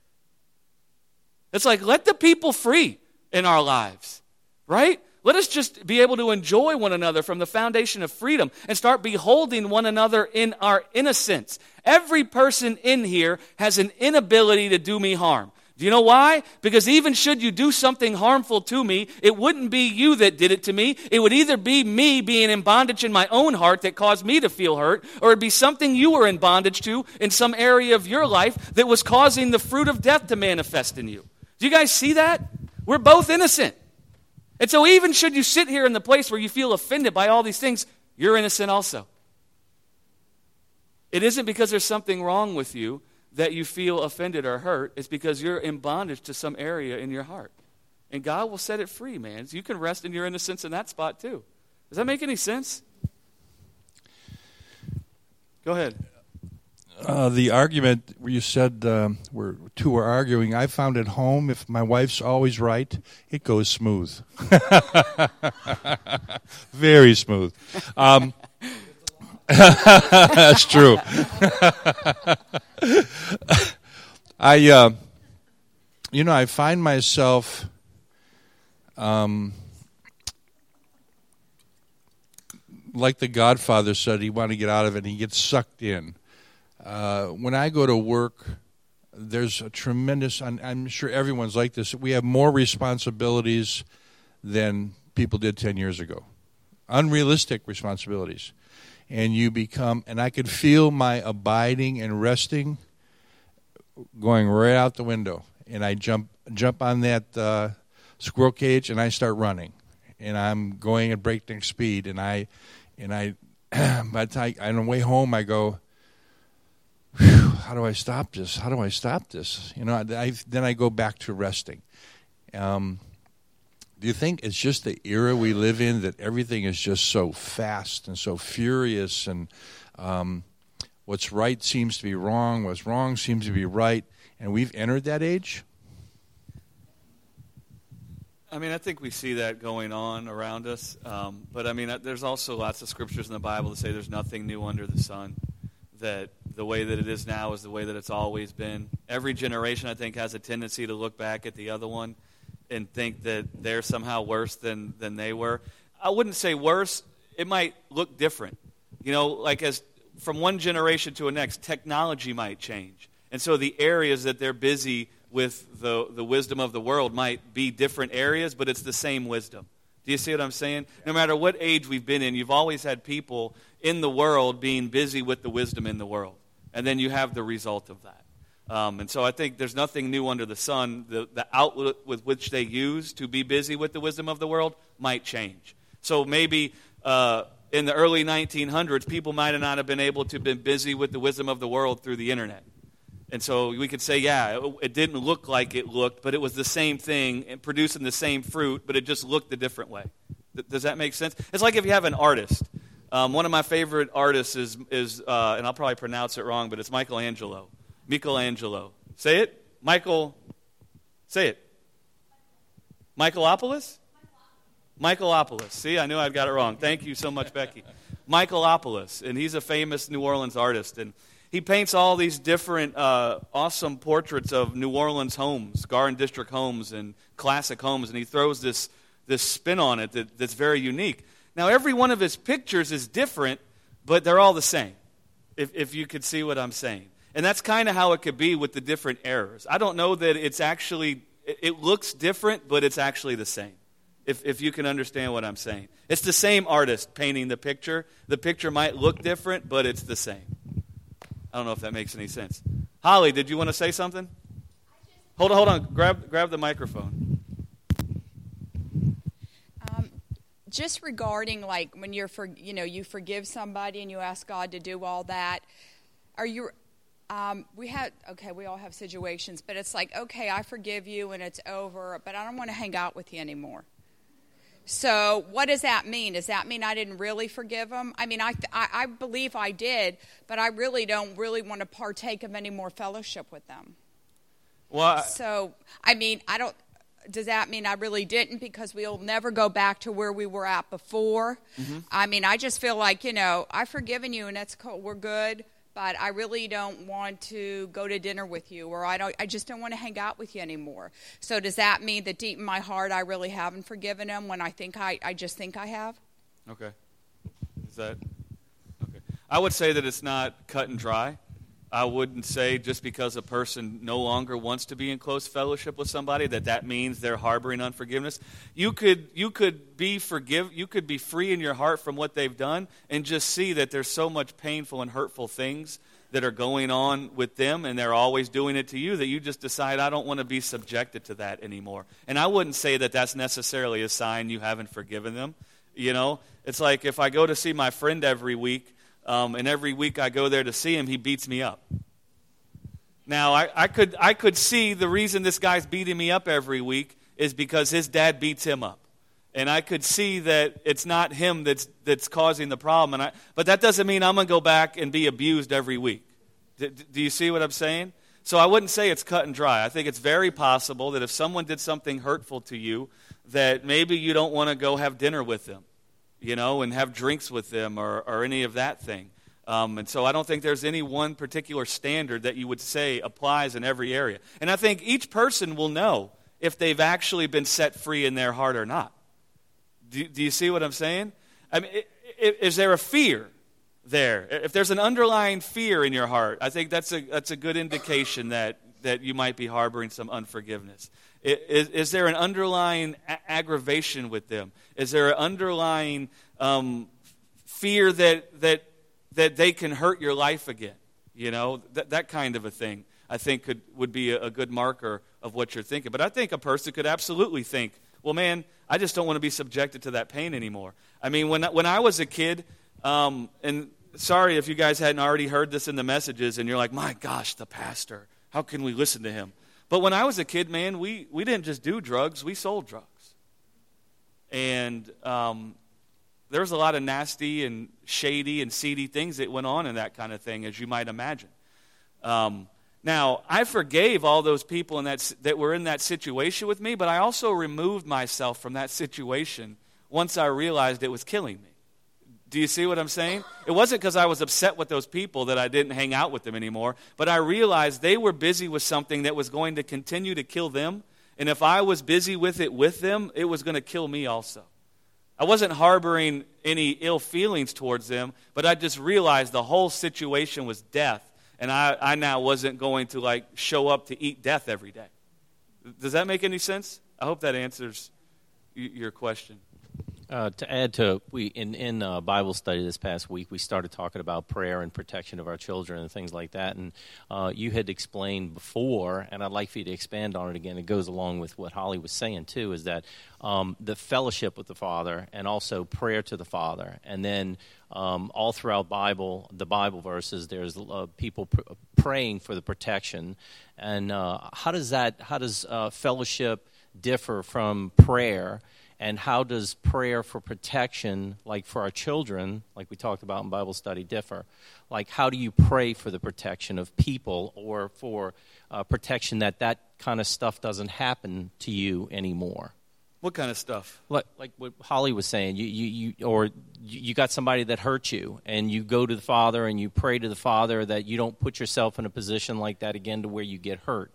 It's like, let the people free in our lives, right? Let us just be able to enjoy one another from the foundation of freedom and start beholding one another in our innocence. Every person in here has an inability to do me harm. Do you know why? Because even should you do something harmful to me, it wouldn't be you that did it to me. It would either be me being in bondage in my own heart that caused me to feel hurt, or it'd be something you were in bondage to in some area of your life that was causing the fruit of death to manifest in you. Do you guys see that? We're both innocent. And so even should you sit here in the place where you feel offended by all these things, you're innocent also. It isn't because there's something wrong with you that you feel offended or hurt. It's because you're in bondage to some area in your heart. And God will set it free, man. So you can rest in your innocence in that spot too. Does that make any sense? Go ahead. Uh, the argument where you said um, where two are arguing, I found at home, if my wife's always right, it goes smooth. Very smooth. Um, that's true. I, uh, you know, I find myself um, like the Godfather said, he wanted to get out of it, and he gets sucked in. Uh, when I go to work, there's a tremendous, I'm, I'm sure everyone's like this, we have more responsibilities than people did ten years ago. Unrealistic responsibilities. And you become, and I could feel my abiding and resting going right out the window. And I jump jump on that uh, squirrel cage and I start running. And I'm going at breakneck speed. And I, and I, by the time I, on the way home, I go, whew, how do I stop this? How do I stop this? You know, I, I, then I go back to resting. Um, do you think it's just the era we live in that everything is just so fast and so furious, and um, what's right seems to be wrong, what's wrong seems to be right, and we've entered that age? I mean, I think we see that going on around us. Um, but, I mean, there's also lots of scriptures in the Bible that say there's nothing new under the sun, that the way that it is now is the way that it's always been. Every generation, I think, has a tendency to look back at the other one and think that they're somehow worse than, than they were. I wouldn't say worse. It might look different. You know, like as from one generation to the next, technology might change. And so the areas that they're busy with the, the wisdom of the world might be different areas, but it's the same wisdom. Do you see what I'm saying? No matter what age we've been in, you've always had people in the world being busy with the wisdom in the world. And then you have the result of that. Um, and so I think there's nothing new under the sun. The, the outlet with which they use to be busy with the wisdom of the world might change. So maybe uh, in the early nineteen hundreds, people might not have been able to have been busy with the wisdom of the world through the internet. And so we could say, yeah, it, it didn't look like it looked, but it was the same thing and producing the same fruit, but it just looked a different way. Th- does that make sense? It's like if you have an artist. Um, one of my favorite artists is, is uh, and I'll probably pronounce it wrong, but it's Michelangelo. Michelangelo. Say it. Michael. Say it. Michaelopoulos? Michaelopoulos. See, I knew I'd got it wrong. Thank you so much, Becky. Michaelopoulos, and he's a famous New Orleans artist, and he paints all these different uh, awesome portraits of New Orleans homes, Garden District homes and classic homes, and he throws this, this spin on it that, that's very unique. Now, every one of his pictures is different, but they're all the same, if, if you could see what I'm saying. And that's kind of how it could be with the different errors. I don't know that it's actually, it looks different, but it's actually the same, if if you can understand what I'm saying. It's the same artist painting the picture. The picture might look different, but it's the same. I don't know if that makes any sense. Holly, did you want to say something? Hold on, hold on. Grab, grab the microphone. Um, just regarding, like, when you're, for, you know, you forgive somebody and you ask God to do all that, are you... Um, we had, okay, we all have situations, but it's like, okay, I forgive you and it's over, but I don't want to hang out with you anymore. So what does that mean? Does that mean I didn't really forgive him? I mean, I, I, I believe I did, but I really don't really want to partake of any more fellowship with them. Well, I, so, I mean, I don't, does that mean I really didn't, because we'll never go back to where we were at before? Mm-hmm. I mean, I just feel like, you know, I've forgiven you and that's cool, we're good. But I really don't want to go to dinner with you, or I don't. I just don't want to hang out with you anymore. So does that mean that deep in my heart I really haven't forgiven him when I think I, I just think I have? Okay. Is that okay? I would say that it's not cut and dry. I wouldn't say just because a person no longer wants to be in close fellowship with somebody that that means they're harboring unforgiveness. You could you could be forgive you could be free in your heart from what they've done and just see that there's so much painful and hurtful things that are going on with them, and they're always doing it to you, that you just decide, I don't want to be subjected to that anymore. And I wouldn't say that that's necessarily a sign you haven't forgiven them. You know, it's like if I go to see my friend every week, Um, and every week I go there to see him, he beats me up. Now, I, I could I could see the reason this guy's beating me up every week is because his dad beats him up. And I could see that it's not him that's that's causing the problem. And I, but that doesn't mean I'm going to go back and be abused every week. D- do you see what I'm saying? So I wouldn't say it's cut and dry. I think it's very possible that if someone did something hurtful to you, that maybe you don't want to go have dinner with them, you know, and have drinks with them or, or any of that thing. Um, and so I don't think there's any one particular standard that you would say applies in every area. And I think each person will know if they've actually been set free in their heart or not. Do, do you see what I'm saying? I mean, is there a fear there? If there's an underlying fear in your heart, I think that's a that's a good indication that, that you might be harboring some unforgiveness. Is, is there an underlying a- aggravation with them? Is there an underlying um, fear that that that they can hurt your life again? You know, that that kind of a thing, I think, could would be a, a good marker of what you're thinking. But I think a person could absolutely think, well, man, I just don't want to be subjected to that pain anymore. I mean, when when I was a kid, um, and sorry if you guys hadn't already heard this in the messages, and you're like, my gosh, the pastor, how can we listen to him? But when I was a kid, man, we, we didn't just do drugs, we sold drugs. And um, there was a lot of nasty and shady and seedy things that went on in that kind of thing, as you might imagine. Um, now, I forgave all those people in that, that were in that situation with me, but I also removed myself from that situation once I realized it was killing me. Do you see what I'm saying? It wasn't because I was upset with those people that I didn't hang out with them anymore, but I realized they were busy with something that was going to continue to kill them, and if I was busy with it with them, it was going to kill me also. I wasn't harboring any ill feelings towards them, but I just realized the whole situation was death, and I, I now wasn't going to like show up to eat death every day. Does that make any sense? I hope that answers y- your question. Uh, to add to, we in, in uh, Bible study this past week, we started talking about prayer and protection of our children and things like that. And uh, you had explained before, and I'd like for you to expand on it again. It goes along with what Holly was saying, too, is that um, the fellowship with the Father and also prayer to the Father. And then um, all throughout Bible, the Bible verses, there's uh, people pr- praying for the protection. And uh, how does that, how does uh, fellowship differ from prayer? And how does prayer for protection, like for our children, like we talked about in Bible study, differ? Like, how do you pray for the protection of people, or for uh, protection that that kind of stuff doesn't happen to you anymore? What kind of stuff? Like, like what Holly was saying, you, you, you, or you got somebody that hurt you, and you go to the Father and you pray to the Father that you don't put yourself in a position like that again to where you get hurt.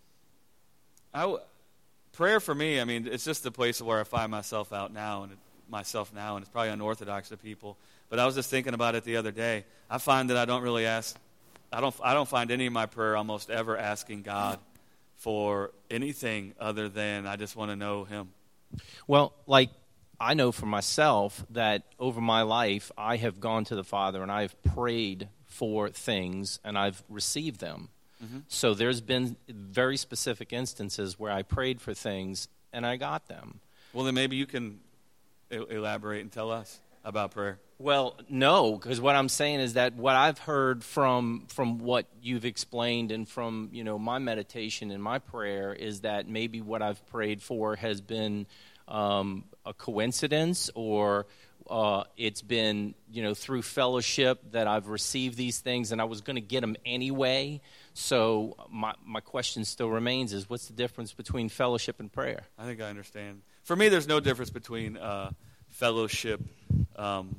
I w- prayer for me, I mean, it's just the place where I find myself out now, and it, myself now, and it's probably unorthodox to people. But I was just thinking about it the other day. I find that I don't really ask, I don't, I don't find any of my prayer almost ever asking God for anything other than I just want to know him. Well, like, I know for myself that over my life, I have gone to the Father and I've prayed for things and I've received them. Mm-hmm. So there's been very specific instances where I prayed for things and I got them. Well, then maybe you can elaborate and tell us about prayer. Well, no, because what I'm saying is that what I've heard from from what you've explained and from, you know, my meditation and my prayer is that maybe what I've prayed for has been um, a coincidence, or uh, it's been, you know, through fellowship that I've received these things and I was going to get them anyway. So my my question still remains is, what's the difference between fellowship and prayer? I think I understand. For me, there's no difference between uh, fellowship um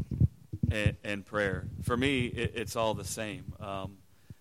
And, and prayer. For me, it, it's all the same. Um,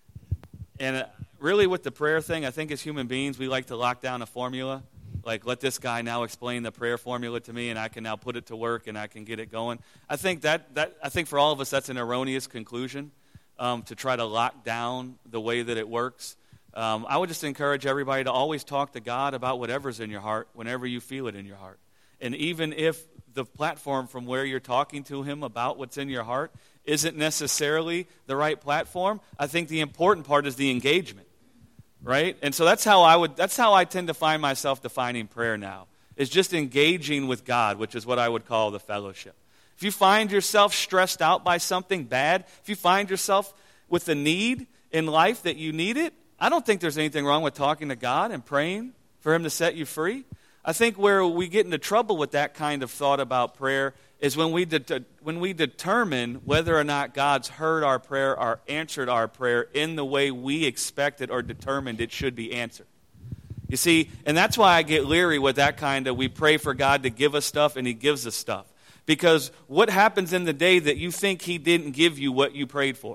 and uh, really with the prayer thing, I think as human beings, we like to lock down a formula. Like, let this guy now explain the prayer formula to me, and I can now put it to work, and I can get it going. I think that, that I think for all of us, that's an erroneous conclusion, um, to try to lock down the way that it works. Um, I would just encourage everybody to always talk to God about whatever's in your heart whenever you feel it in your heart. And even if the platform from where you're talking to him about what's in your heart isn't necessarily the right platform, I think the important part is the engagement, right? And so that's how I would, that's how I tend to find myself defining prayer now, is just engaging with God, which is what I would call the fellowship. If you find yourself stressed out by something bad, if you find yourself with a need in life that you need it, I don't think there's anything wrong with talking to God and praying for him to set you free. I think where we get into trouble with that kind of thought about prayer is when we de- when we determine whether or not God's heard our prayer or answered our prayer in the way we expected or determined it should be answered. You see, and that's why I get leery with that kind of, we pray for God to give us stuff and he gives us stuff. Because what happens in the day that you think he didn't give you what you prayed for?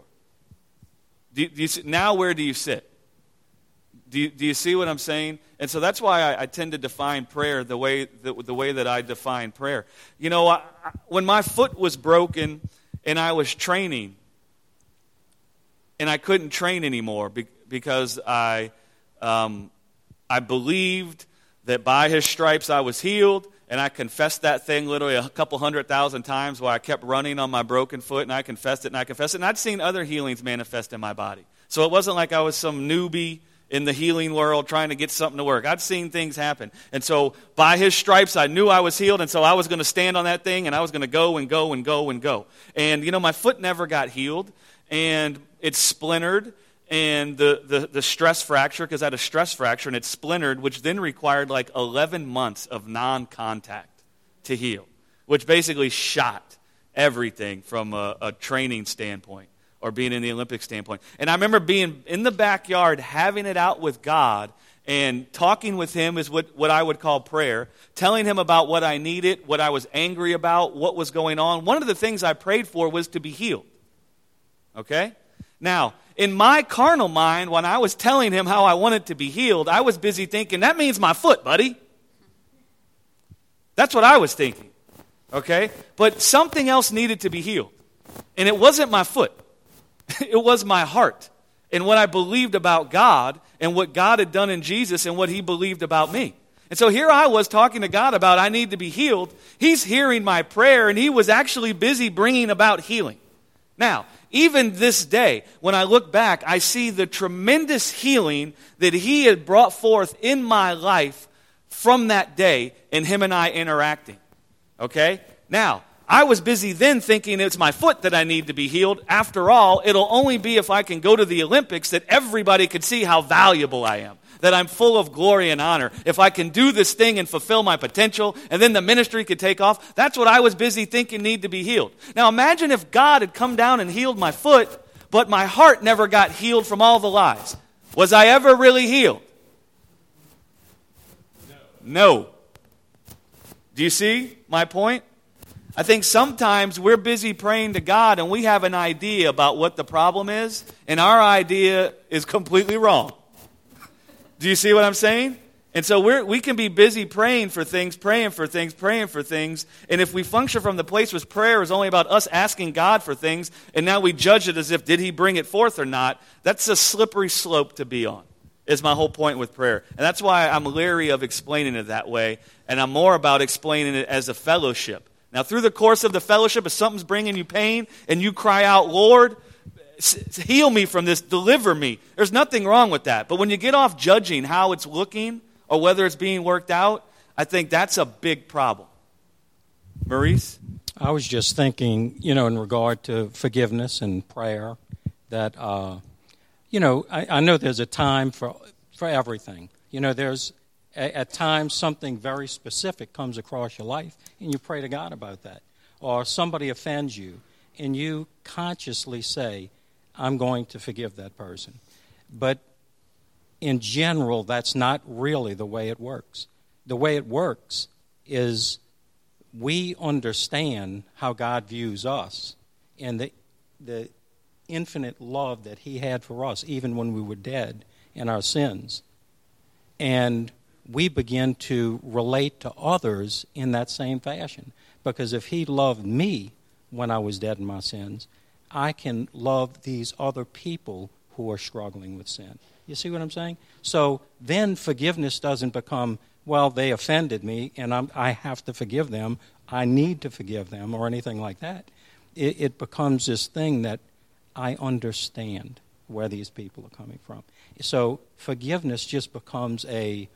Do, do you, now where do you sit? Do you, do you see what I'm saying? And so that's why I, I tend to define prayer the way the, the way that I define prayer. You know, I, I, when my foot was broken and I was training, and I couldn't train anymore be, because I um, I believed that by his stripes I was healed, and I confessed that thing literally a couple hundred thousand times while I kept running on my broken foot, and I confessed it and I confessed it, and I'd seen other healings manifest in my body. So it wasn't like I was some newbie in the healing world trying to get something to work. I'd seen things happen. And so by his stripes, I knew I was healed, and so I was going to stand on that thing, and I was going to go and go and go and go. And, you know, my foot never got healed, and it splintered, and the, the, the stress fracture, because I had a stress fracture, and it splintered, which then required like eleven months of non-contact to heal, which basically shot everything from a, a training standpoint, or being in the Olympic standpoint. And I remember being in the backyard, having it out with God, and talking with him is what, what I would call prayer, telling him about what I needed, what I was angry about, what was going on. One of the things I prayed for was to be healed. Okay? Now, in my carnal mind, when I was telling him how I wanted to be healed, I was busy thinking, that means my foot, buddy. That's what I was thinking. Okay? But something else needed to be healed. And it wasn't my foot. It was my heart and what I believed about God and what God had done in Jesus and what he believed about me. And so here I was talking to God about I need to be healed. He's hearing my prayer, and he was actually busy bringing about healing. Now, even this day, when I look back, I see the tremendous healing that he had brought forth in my life from that day and him and I interacting. Okay? Now, I was busy then thinking it's my foot that I need to be healed. After all, it'll only be if I can go to the Olympics that everybody could see how valuable I am, that I'm full of glory and honor. If I can do this thing and fulfill my potential, and then the ministry could take off, that's what I was busy thinking need to be healed. Now imagine if God had come down and healed my foot, but my heart never got healed from all the lies. Was I ever really healed? No. No. Do you see my point? I think sometimes we're busy praying to God and we have an idea about what the problem is, and our idea is completely wrong. Do you see what I'm saying? And so we're, we can be busy praying for things, praying for things, praying for things. And if we function from the place where prayer is only about us asking God for things, and now we judge it as if, did he bring it forth or not, that's a slippery slope to be on, is my whole point with prayer. And that's why I'm leery of explaining it that way, and I'm more about explaining it as a fellowship. Now, through the course of the fellowship, if something's bringing you pain, and you cry out, Lord, heal me from this, deliver me, there's nothing wrong with that. But when you get off judging how it's looking, or whether it's being worked out, I think that's a big problem. Maurice? I was just thinking, you know, in regard to forgiveness and prayer, that, uh, you know, I, I know there's a time for for everything. You know, there's, a, at times, something very specific comes across your life, and you pray to God about that. Or somebody offends you, and you consciously say, I'm going to forgive that person. But in general, that's not really the way it works. The way it works is we understand how God views us and the, the infinite love that he had for us, even when we were dead in our sins. And we begin to relate to others in that same fashion. Because if he loved me when I was dead in my sins, I can love these other people who are struggling with sin. You see what I'm saying? So then forgiveness doesn't become, well, they offended me, and I'm, I have to forgive them. I need to forgive them, or anything like that. It, it becomes this thing that I understand where these people are coming from. So forgiveness just becomes a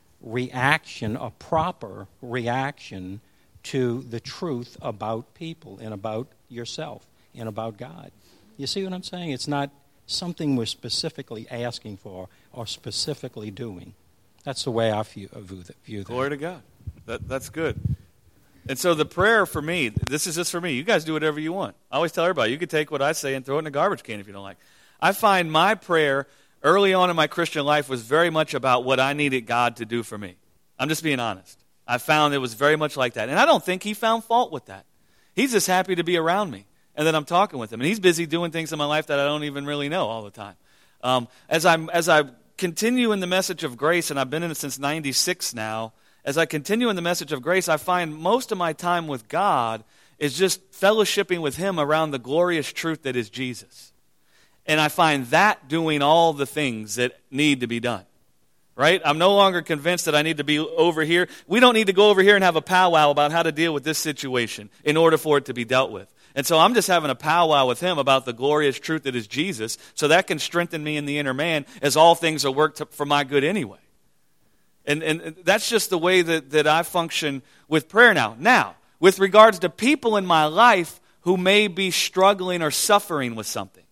reaction, a proper reaction to the truth about people and about yourself and about God. You see what I'm saying? It's not something we're specifically asking for or specifically doing. That's the way I view, view that. Glory to God. That, that's good. And so the prayer for me, this is just for me. You guys do whatever you want. I always tell everybody, you can take what I say and throw it in a garbage can if you don't like. I find my prayer early on in my Christian life was very much about what I needed God to do for me. I'm just being honest. I found it was very much like that. And I don't think he found fault with that. He's just happy to be around me. And then I'm talking with him. And he's busy doing things in my life that I don't even really know all the time. Um, as, I'm, as I continue in the message of grace, and I've been in it since ninety-six now, as I continue in the message of grace, I find most of my time with God is just fellowshipping with him around the glorious truth that is Jesus. And I find that doing all the things that need to be done. Right? I'm no longer convinced that I need to be over here. We don't need to go over here and have a powwow about how to deal with this situation in order for it to be dealt with. And so I'm just having a powwow with him about the glorious truth that is Jesus, so that can strengthen me in the inner man as all things are worked for my good anyway. And, and that's just the way that, that I function with prayer now. Now, with regards to people in my life who may be struggling or suffering with something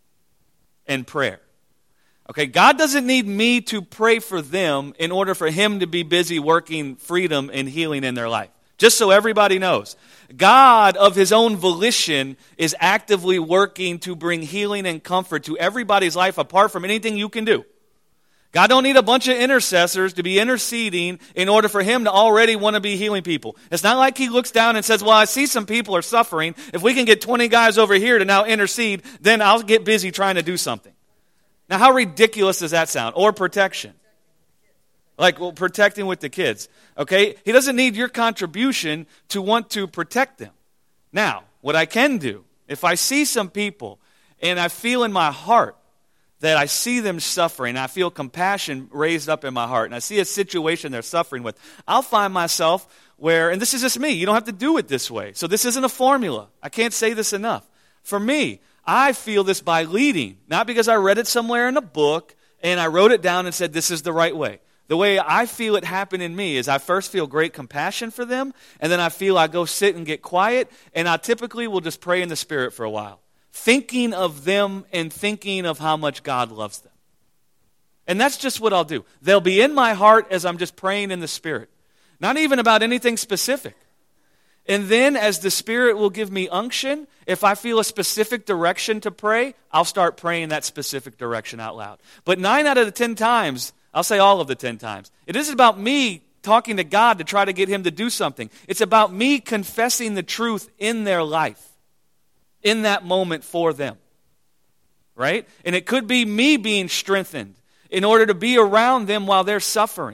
in prayer. Okay, God doesn't need me to pray for them in order for him to be busy working freedom and healing in their life. Just so everybody knows, God of his own volition is actively working to bring healing and comfort to everybody's life apart from anything you can do. God don't need a bunch of intercessors to be interceding in order for him to already want to be healing people. It's not like he looks down and says, well, I see some people are suffering. If we can get twenty guys over here to now intercede, then I'll get busy trying to do something. Now, how ridiculous does that sound? Or protection. Like, well, protecting with the kids. Okay? He doesn't need your contribution to want to protect them. Now, what I can do, if I see some people and I feel in my heart that I see them suffering, I feel compassion raised up in my heart, and I see a situation they're suffering with, I'll find myself where, and this is just me, you don't have to do it this way. So this isn't a formula. I can't say this enough. For me, I feel this by leading, not because I read it somewhere in a book and I wrote it down and said this is the right way. The way I feel it happen in me is I first feel great compassion for them, and then I feel I go sit and get quiet, and I typically will just pray in the Spirit for a while, thinking of them and thinking of how much God loves them. And that's just what I'll do. They'll be in my heart as I'm just praying in the Spirit, not even about anything specific. And then as the Spirit will give me unction, if I feel a specific direction to pray, I'll start praying that specific direction out loud. But nine out of the ten times, I'll say all of the ten times, it isn't about me talking to God to try to get him to do something. It's about me confessing the truth in their life, in that moment for them. Right? And it could be me being strengthened in order to be around them while they're suffering.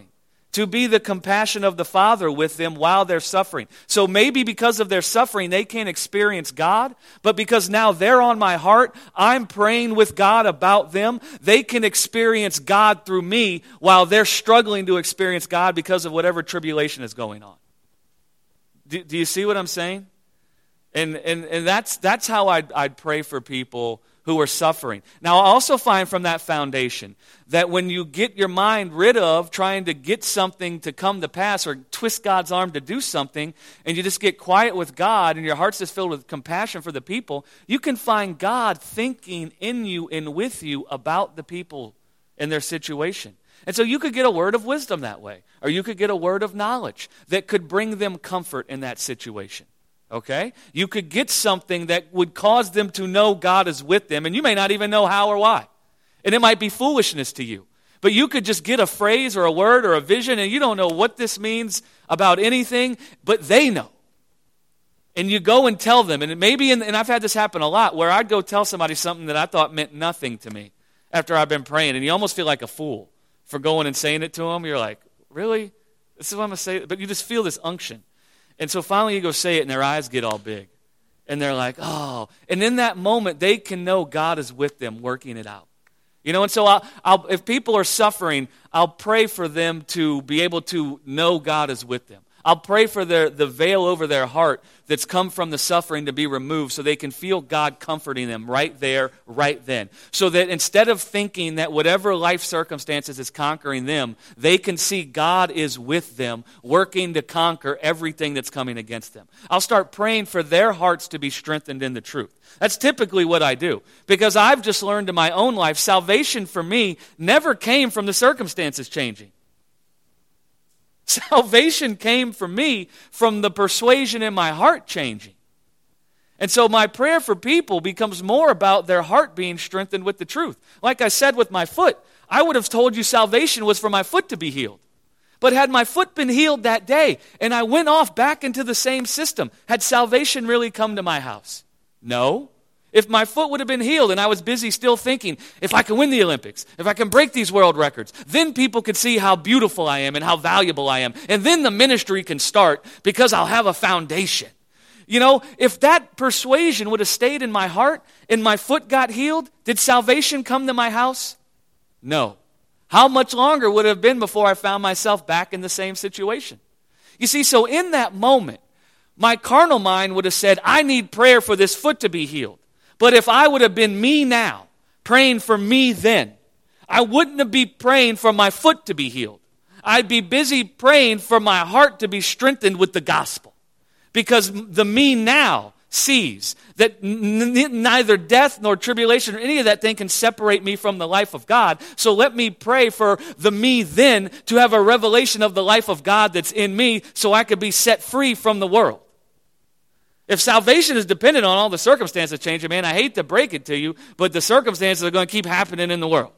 to be the compassion of the Father with them while they're suffering. So maybe because of their suffering, they can't experience God, but because now they're on my heart, I'm praying with God about them, they can experience God through me while they're struggling to experience God because of whatever tribulation is going on. Do, do you see what I'm saying? And and, and that's that's how I'd, I'd pray for people who are suffering. Now, I also find from that foundation that when you get your mind rid of trying to get something to come to pass or twist God's arm to do something, and you just get quiet with God and your heart's just filled with compassion for the people, you can find God thinking in you and with you about the people and their situation. And so you could get a word of wisdom that way, or you could get a word of knowledge that could bring them comfort in that situation. Okay? You could get something that would cause them to know God is with them, and you may not even know how or why. And it might be foolishness to you. But you could just get a phrase or a word or a vision, and you don't know what this means about anything, but they know. And you go and tell them, and it maybe, in, and I've had this happen a lot, where I'd go tell somebody something that I thought meant nothing to me after I've been praying, and you almost feel like a fool for going and saying it to them. You're like, really? This is what I'm going to say? But you just feel this unction. And so finally you go say it, and their eyes get all big. And they're like, oh. And in that moment, they can know God is with them working it out. You know, and so I'll, I'll, if people are suffering, I'll pray for them to be able to know God is with them. I'll pray for their, the veil over their heart that's come from the suffering to be removed so they can feel God comforting them right there, right then. So that instead of thinking that whatever life circumstances is conquering them, they can see God is with them, working to conquer everything that's coming against them. I'll start praying for their hearts to be strengthened in the truth. That's typically what I do. Because I've just learned in my own life, salvation for me never came from the circumstances changing. Salvation came for me from the persuasion in my heart changing. And so my prayer for people becomes more about their heart being strengthened with the truth. Like I said with my foot, I would have told you salvation was for my foot to be healed. But had my foot been healed that day and I went off back into the same system, had salvation really come to my house? No. If my foot would have been healed and I was busy still thinking, if I can win the Olympics, if I can break these world records, then people could see how beautiful I am and how valuable I am. And then the ministry can start because I'll have a foundation. You know, if that persuasion would have stayed in my heart and my foot got healed, did salvation come to my house? No. How much longer would it have been before I found myself back in the same situation? You see, so in that moment, my carnal mind would have said, I need prayer for this foot to be healed. But if I would have been me now, praying for me then, I wouldn't have been praying for my foot to be healed. I'd be busy praying for my heart to be strengthened with the gospel. Because the me now sees that n- neither death nor tribulation or any of that thing can separate me from the life of God. So let me pray for the me then to have a revelation of the life of God that's in me so I could be set free from the world. If salvation is dependent on all the circumstances changing, man, I hate to break it to you, but the circumstances are going to keep happening in the world.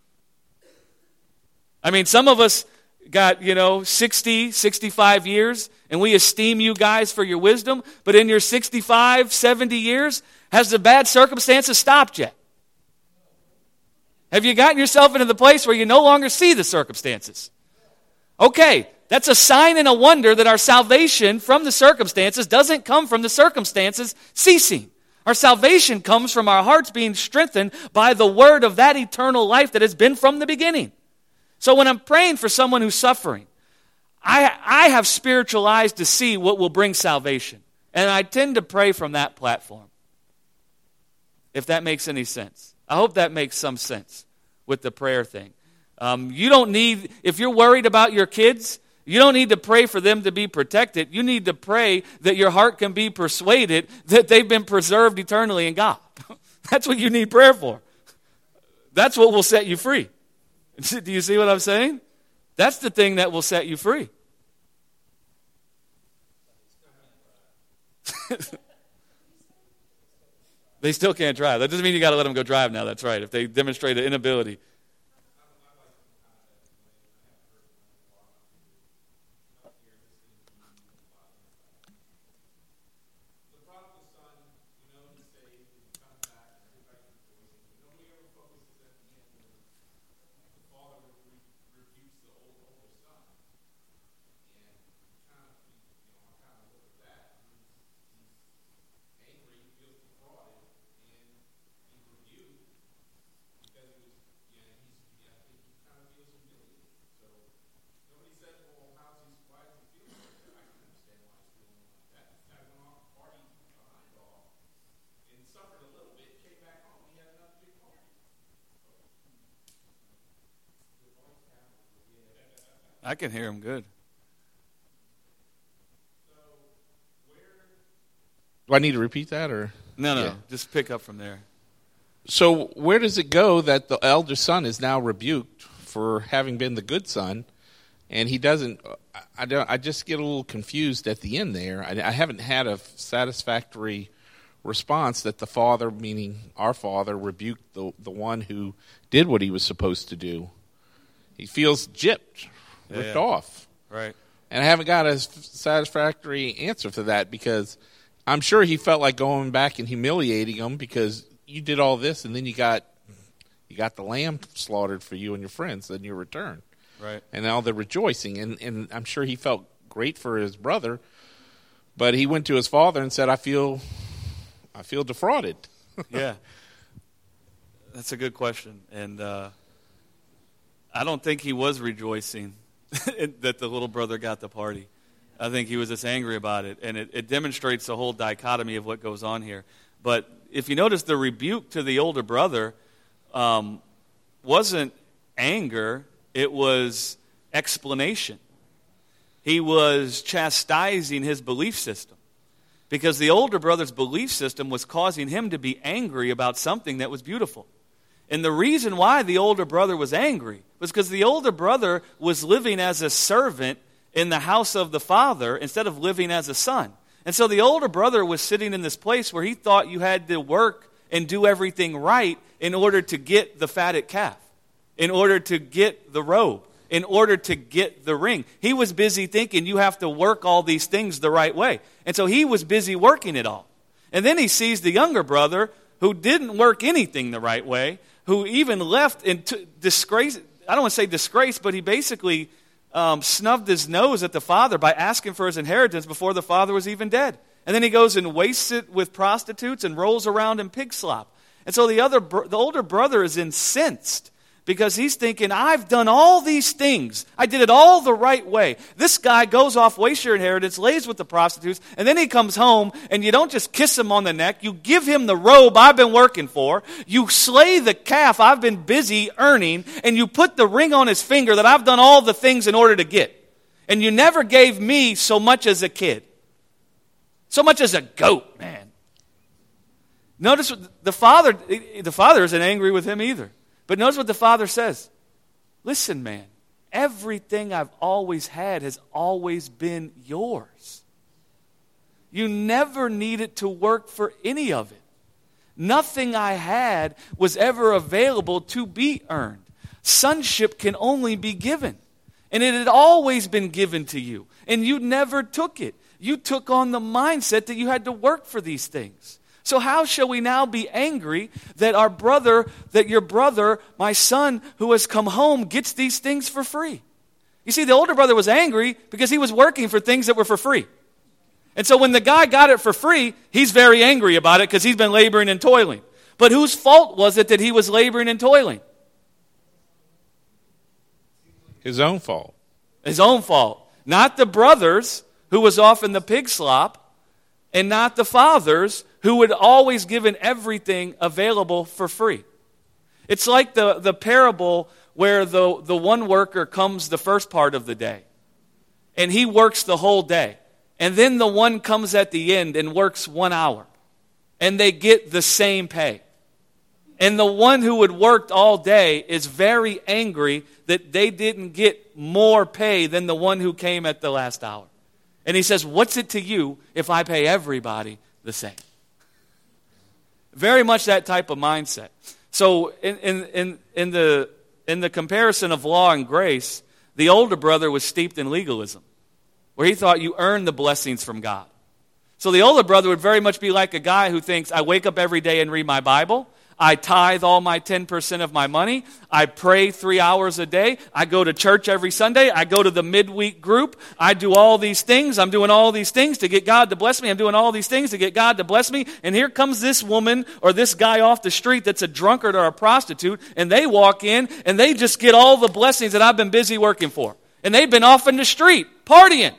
I mean, some of us got, you know, sixty, sixty-five years, and we esteem you guys for your wisdom, but in your sixty-five, seventy years, has the bad circumstances stopped yet? Have you gotten yourself into the place where you no longer see the circumstances? Okay. That's a sign and a wonder that our salvation from the circumstances doesn't come from the circumstances ceasing. Our salvation comes from our hearts being strengthened by the word of that eternal life that has been from the beginning. So when I'm praying for someone who's suffering, I, I have spiritual eyes to see what will bring salvation. And I tend to pray from that platform. If that makes any sense. I hope that makes some sense with the prayer thing. Um, you don't need, if you're worried about your kids, you don't need to pray for them to be protected. You need to pray that your heart can be persuaded that they've been preserved eternally in God. That's what you need prayer for. That's what will set you free. Do you see what I'm saying? That's the thing that will set you free. They still can't drive. That doesn't mean you got to let them go drive now. That's right. If they demonstrate an inability. I can hear him good. Do I need to repeat that, or No, no, Yeah. just pick up from there. so? Where does it go that the elder son is now rebuked for having been the good son, and he doesn't? I, I don't. I just get a little confused at the end there. I, I haven't had a satisfactory response that the father, meaning our father, rebuked the the one who did what he was supposed to do. He feels gypped, ripped Yeah. off. Right. And I haven't got a satisfactory answer for that, because I'm sure he felt like going back and humiliating him, because you did all this and then you got you got the lamb slaughtered for you and your friends in your return. Right. And now they're rejoicing. And, and I'm sure he felt great for his brother, but he went to his father and said, I feel I feel defrauded. Yeah. That's a good question. And uh, I don't think he was rejoicing that the little brother got the party. I think he was just angry about it. And it, it demonstrates the whole dichotomy of what goes on here. But if you notice, the rebuke to the older brother um, wasn't anger. It was explanation. He was chastising his belief system, because the older brother's belief system was causing him to be angry about something that was beautiful. And the reason why the older brother was angry was because the older brother was living as a servant in the house of the father instead of living as a son. And so the older brother was sitting in this place where he thought you had to work and do everything right in order to get the fatted calf, in order to get the robe, in order to get the ring. He was busy thinking you have to work all these things the right way. And so he was busy working it all. And then he sees the younger brother who didn't work anything the right way, who even left in t- disgrace. I don't want to say disgrace, but he basically um, snubbed his nose at the father by asking for his inheritance before the father was even dead. And then he goes and wastes it with prostitutes and rolls around in pig slop. And so the other, br- the older brother is incensed, because he's thinking, I've done all these things. I did it all the right way. This guy goes off, wastes your inheritance, lays with the prostitutes, and then he comes home, and you don't just kiss him on the neck. You give him the robe I've been working for. You slay the calf I've been busy earning, and you put the ring on his finger that I've done all the things in order to get. And you never gave me so much as a kid. So much as a goat, man. Notice the father, the father isn't angry with him either. But notice what the father says. Listen, man, everything I've always had has always been yours. You never needed to work for any of it. Nothing I had was ever available to be earned. Sonship can only be given. And it had always been given to you. And you never took it. You took on the mindset that you had to work for these things. So how shall we now be angry that our brother, that your brother, my son, who has come home, gets these things for free? You see, the older brother was angry because he was working for things that were for free. And so when the guy got it for free, he's very angry about it because he's been laboring and toiling. But whose fault was it that he was laboring and toiling? His own fault. His own fault. Not the brother's, who was off in the pig slop, and not the father's, who had always given everything available for free. It's like the, the parable where the, the one worker comes the first part of the day, and he works the whole day. And then the one comes at the end and works one hour, and they get the same pay. And the one who had worked all day is very angry that they didn't get more pay than the one who came at the last hour. And he says, what's it to you if I pay everybody the same? Very much that type of mindset. So in, in, in, in, the, in the comparison of law and grace, the older brother was steeped in legalism, where he thought you earned the blessings from God. So the older brother would very much be like a guy who thinks, I wake up every day and read my Bible. I tithe all my ten percent of my money. I pray three hours a day. I go to church every Sunday. I go to the midweek group. I do all these things. I'm doing all these things to get God to bless me. I'm doing all these things to get God to bless me. And here comes this woman or this guy off the street that's a drunkard or a prostitute, and they walk in and they just get all the blessings that I've been busy working for. And they've been off in the street partying.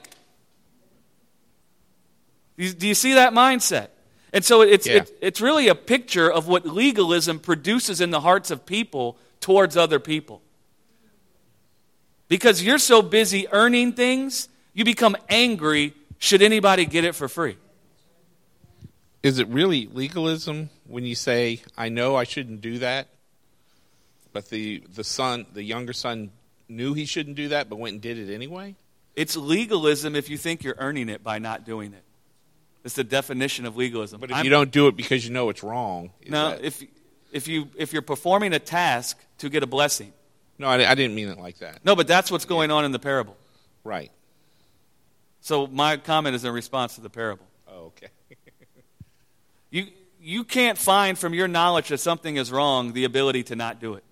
Do you see that mindset? And so it's, yeah. it's it's really a picture of what legalism produces in the hearts of people towards other people. Because you're so busy earning things, you become angry should anybody get it for free. Is it really legalism when you say, I know I shouldn't do that, but the, the son, the younger son knew he shouldn't do that but went and did it anyway? It's legalism if you think you're earning it by not doing it. It's the definition of legalism. But if I'm, you don't do it because you know it's wrong. No, that... if, if, you, if you're performing a task to get a blessing. No, I, I didn't mean it like that. No, but that's what's going on in the parable. Right. So my comment is in response to the parable. Oh, okay. You, you can't find from your knowledge that something is wrong the ability to not do it.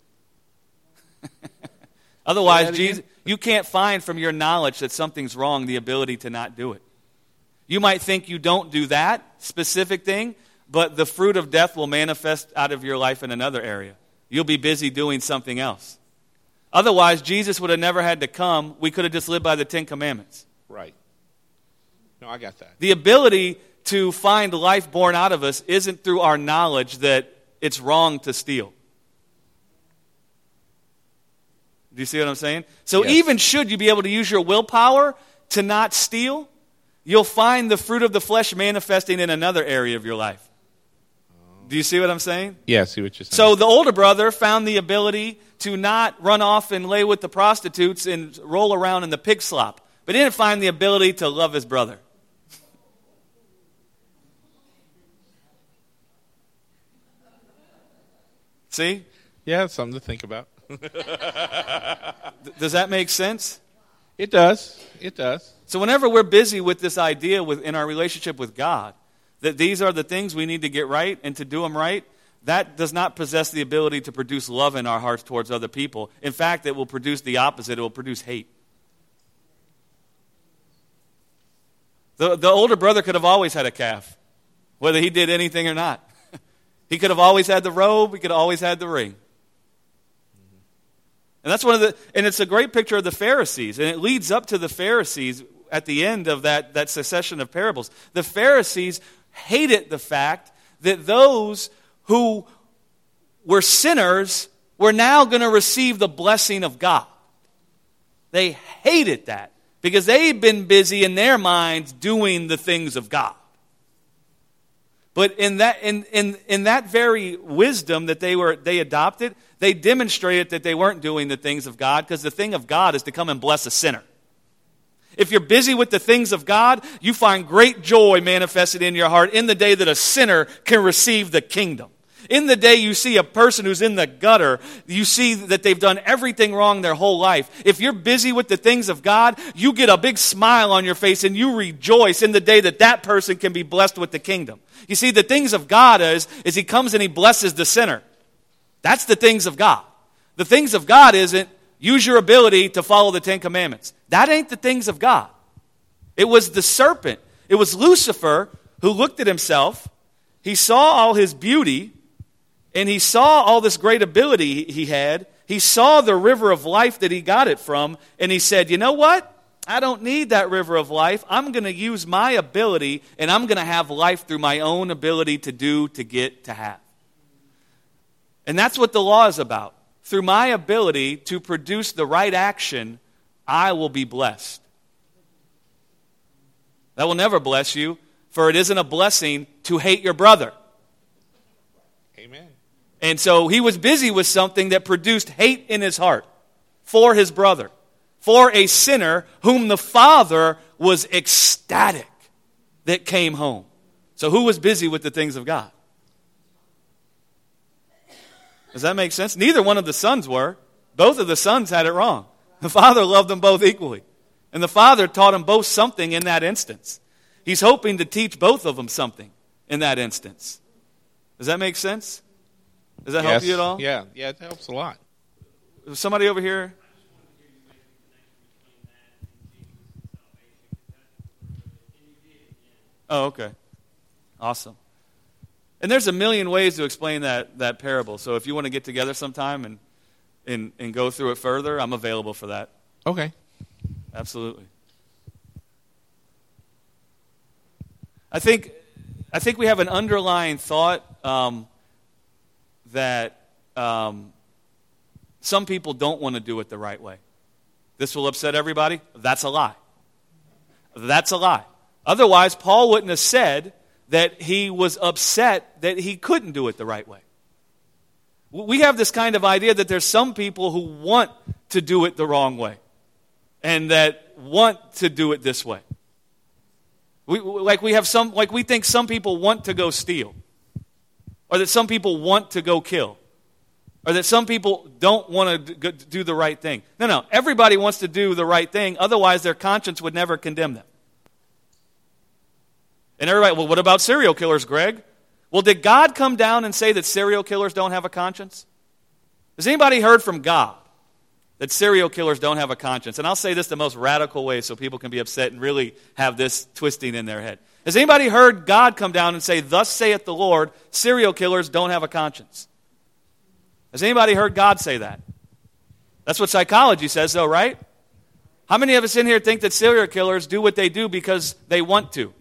Otherwise, Jesus, you can't find from your knowledge that something's wrong the ability to not do it. You might think you don't do that specific thing, but the fruit of death will manifest out of your life in another area. You'll be busy doing something else. Otherwise, Jesus would have never had to come. We could have just lived by the Ten Commandments. Right. No, I got that. The ability to find life born out of us isn't through our knowledge that it's wrong to steal. Do you see what I'm saying? So Yes. even should you be able to use your willpower to not steal, you'll find the fruit of the flesh manifesting in another area of your life. Do you see what I'm saying? Yeah, I see what you're saying. So the older brother found the ability to not run off and lay with the prostitutes and roll around in the pig slop. But he didn't find the ability to love his brother. See? Yeah, it's something to think about. Does that make sense? It does. It does. So whenever we're busy with this idea with, in our relationship with God, that these are the things we need to get right and to do them right, that does not possess the ability to produce love in our hearts towards other people. In fact, it will produce the opposite. It will produce hate. The, the older brother could have always had a calf, whether he did anything or not. He could have always had the robe. He could have always had the ring. And that's one of the, and it's a great picture of the Pharisees. And it leads up to the Pharisees at the end of that, that succession of parables. The Pharisees hated the fact that those who were sinners were now going to receive the blessing of God. They hated that because they'd been busy in their minds doing the things of God. But in that, in, in, in that very wisdom that they were they adopted, they demonstrated that they weren't doing the things of God, because the thing of God is to come and bless a sinner. If you're busy with the things of God, you find great joy manifested in your heart in the day that a sinner can receive the kingdom. In the day you see a person who's in the gutter, you see that they've done everything wrong their whole life. If you're busy with the things of God, you get a big smile on your face and you rejoice in the day that that person can be blessed with the kingdom. You see, the things of God is, is he comes and he blesses the sinner. That's the things of God. The things of God isn't use your ability to follow the Ten Commandments. That ain't the things of God. It was the serpent. It was Lucifer who looked at himself. He saw all his beauty. And he saw all this great ability he had. He saw the river of life that he got it from. And he said, you know what? I don't need that river of life. I'm going to use my ability, and I'm going to have life through my own ability to do, to get, to have. And that's what the law is about. Through my ability to produce the right action, I will be blessed. That will never bless you, for it isn't a blessing to hate your brother. Amen. And so he was busy with something that produced hate in his heart for his brother, for a sinner whom the Father was ecstatic that came home. So who was busy with the things of God? Does that make sense? Neither one of the sons were. Both of the sons had it wrong. The Father loved them both equally. And the Father taught them both something in that instance. He's hoping to teach both of them something in that instance. Does that make sense? Does that yes. help you at all? Yeah, yeah, it helps a lot. Somebody over here? Oh, okay. Awesome. And there's a million ways to explain that, that parable. So if you want to get together sometime and, and, and go through it further, I'm available for that. Okay. Absolutely. I think I think we have an underlying thought um, that um, some people don't want to do it the right way. This will upset everybody. That's a lie. That's a lie. Otherwise, Paul wouldn't have said that he was upset that he couldn't do it the right way. We have this kind of idea that there's some people who want to do it the wrong way and that want to do it this way. We, like we have some, like we think some people want to go steal, or that some people want to go kill, or that some people don't want to do the right thing. No, no. Everybody wants to do the right thing. Otherwise, their conscience would never condemn them. And everybody, well, what about serial killers, Greg? Well, did God come down and say that serial killers don't have a conscience? Has anybody heard from God that serial killers don't have a conscience? And I'll say this the most radical way so people can be upset and really have this twisting in their head. Has anybody heard God come down and say, thus saith the Lord, serial killers don't have a conscience? Has anybody heard God say that? That's what psychology says, though, right? How many of us in here think that serial killers do what they do because they want to?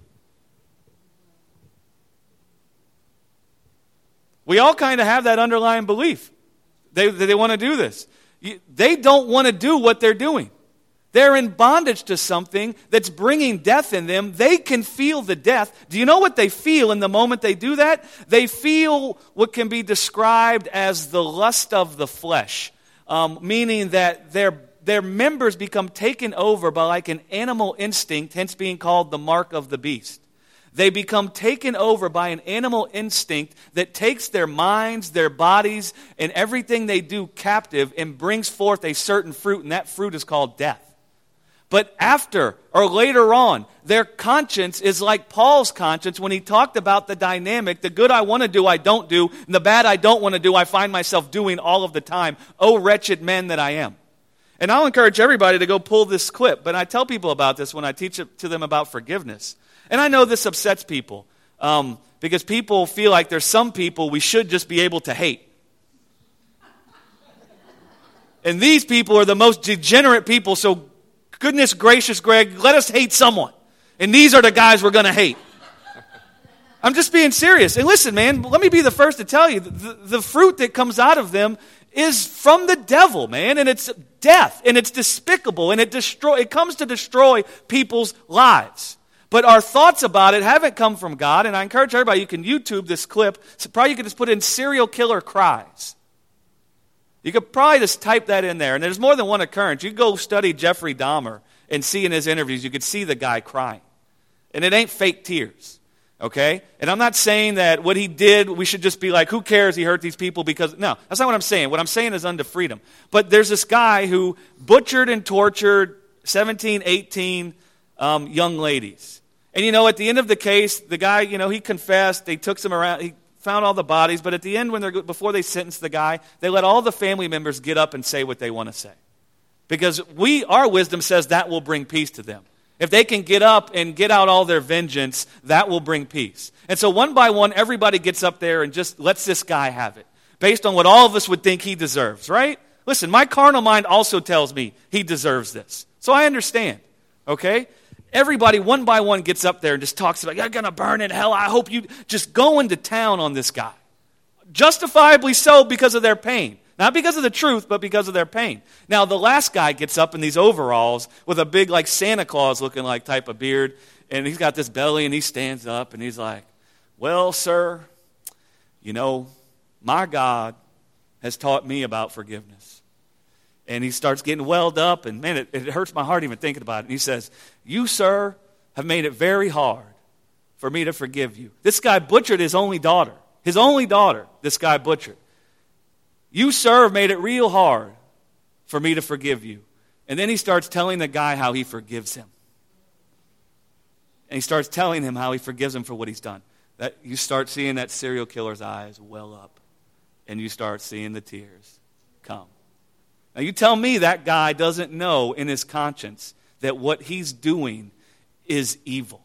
We all kind of have that underlying belief. They, they want to do this. They don't want to do what they're doing. They're in bondage to something that's bringing death in them. They can feel the death. Do you know what they feel in the moment they do that? They feel what can be described as the lust of the flesh, um, meaning that their, their members become taken over by like an animal instinct, hence being called the mark of the beast. They become taken over by an animal instinct that takes their minds, their bodies, and everything they do captive and brings forth a certain fruit, and that fruit is called death. But after or later on, their conscience is like Paul's conscience when he talked about the dynamic, the good I want to do, I don't do, and the bad I don't want to do, I find myself doing all of the time. Oh, wretched man that I am. And I'll encourage everybody to go pull this clip, but I tell people about this when I teach it to them about forgiveness. And I know this upsets people um, because people feel like there's some people we should just be able to hate. And these people are the most degenerate people, so goodness gracious, Greg, let us hate someone. And these are the guys we're going to hate. I'm just being serious. And listen, man, let me be the first to tell you, the, the fruit that comes out of them is from the devil, man, and it's death, and it's despicable, and it destroy. It comes to destroy people's lives. But our thoughts about it haven't come from God, and I encourage everybody, you can YouTube this clip. So probably you could just put in serial killer cries. You could probably just type that in there, and there's more than one occurrence. You go study Jeffrey Dahmer and see in his interviews, you could see the guy crying. And it ain't fake tears, okay? And I'm not saying that what he did, we should just be like, who cares he hurt these people because, no, that's not what I'm saying. What I'm saying is unto freedom. But there's this guy who butchered and tortured seventeen, eighteen um, young ladies. And, you know, at the end of the case, the guy, you know, he confessed. They took some around. He found all the bodies. But at the end, when they're before they sentenced the guy, they let all the family members get up and say what they want to say. Because we, our wisdom says that will bring peace to them. If they can get up and get out all their vengeance, that will bring peace. And so one by one, everybody gets up there and just lets this guy have it. Based on what all of us would think he deserves, right? Listen, my carnal mind also tells me he deserves this. So I understand, okay? Everybody, one by one, gets up there and just talks about, you're going to burn in hell. I hope you just go into town on this guy. Justifiably so because of their pain. Not because of the truth, but because of their pain. Now, the last guy gets up in these overalls with a big, like, Santa Claus looking like type of beard. And he's got this belly, and he stands up, and he's like, well, sir, you know, my God has taught me about forgiveness. And he starts getting welled up, and man, it, it hurts my heart even thinking about it. And he says, you, sir, have made it very hard for me to forgive you. This guy butchered his only daughter. His only daughter, this guy butchered. You, sir, have made it real hard for me to forgive you. And then he starts telling the guy how he forgives him. And he starts telling him how he forgives him for what he's done. That you start seeing that serial killer's eyes well up. And you start seeing the tears come. Now, you tell me that guy doesn't know in his conscience that what he's doing is evil.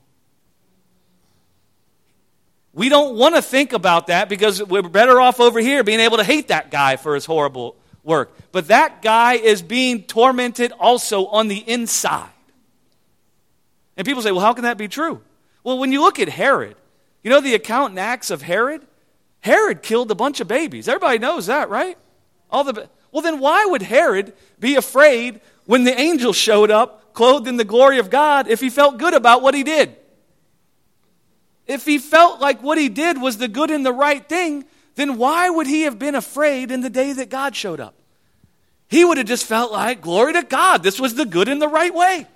We don't want to think about that because we're better off over here being able to hate that guy for his horrible work. But that guy is being tormented also on the inside. And people say, well, how can that be true? Well, when you look at Herod, you know the account in Acts of Herod? Herod killed a bunch of babies. Everybody knows that, right? All the... Well, then why would Herod be afraid when the angel showed up, clothed in the glory of God, if he felt good about what he did. If he felt like what he did was the good and the right thing, then why would he have been afraid in the day that God showed up? He would have just felt like, glory to God, this was the good and the right way.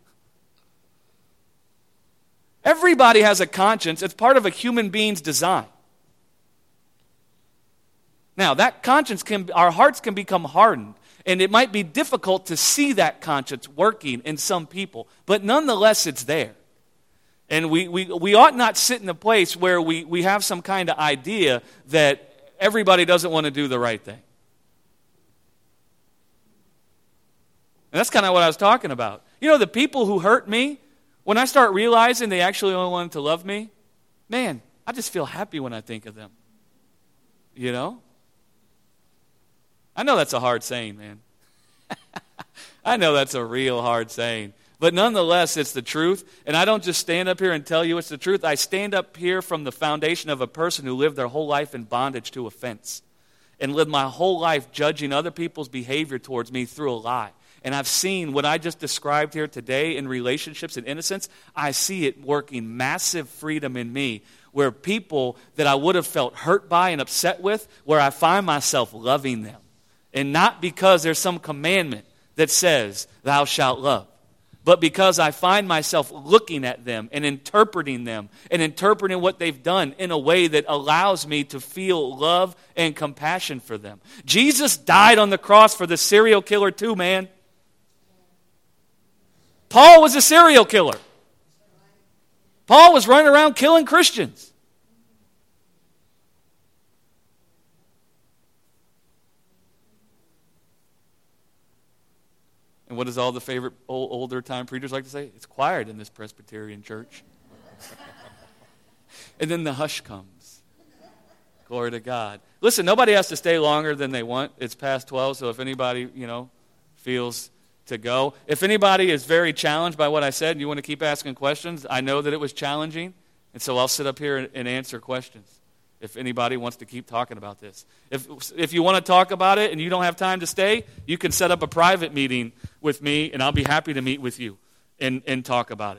Everybody has a conscience. It's part of a human being's design. Now, that conscience can, our hearts can become hardened, and it might be difficult to see that conscience working in some people, but nonetheless, it's there. And we, we, we ought not sit in a place where we, we have some kind of idea that everybody doesn't want to do the right thing. And that's kind of what I was talking about. You know, the people who hurt me, when I start realizing they actually only wanted to love me, man, I just feel happy when I think of them. You know? I know that's a hard saying, man. I know that's a real hard saying. But nonetheless, it's the truth. And I don't just stand up here and tell you it's the truth. I stand up here from the foundation of a person who lived their whole life in bondage to offense and lived my whole life judging other people's behavior towards me through a lie. And I've seen what I just described here today in relationships and innocence. I see it working massive freedom in me, where people that I would have felt hurt by and upset with, where I find myself loving them. And not because there's some commandment that says, thou shalt love, but because I find myself looking at them and interpreting them and interpreting what they've done in a way that allows me to feel love and compassion for them. Jesus died on the cross for the serial killer too, man. Paul was a serial killer. Paul was running around killing Christians. And what does all the favorite old, older time preachers like to say? It's quiet in this Presbyterian church. And then the hush comes. Glory to God. Listen, nobody has to stay longer than they want. It's past twelve, so if anybody, you know, feels to go. If anybody is very challenged by what I said and you want to keep asking questions, I know that it was challenging, and so I'll sit up here and, and answer questions if anybody wants to keep talking about this. If if you want to talk about it and you don't have time to stay, you can set up a private meeting with me, and I'll be happy to meet with you and, and talk about it.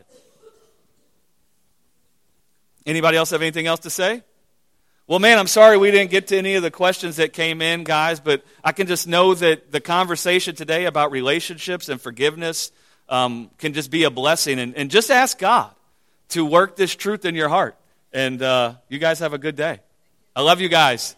Anybody else have anything else to say? Well, man, I'm sorry we didn't get to any of the questions that came in, guys, but I can just know that the conversation today about relationships and forgiveness um, can just be a blessing. And, and just ask God to work this truth in your heart. And uh, you guys have a good day. I love you guys.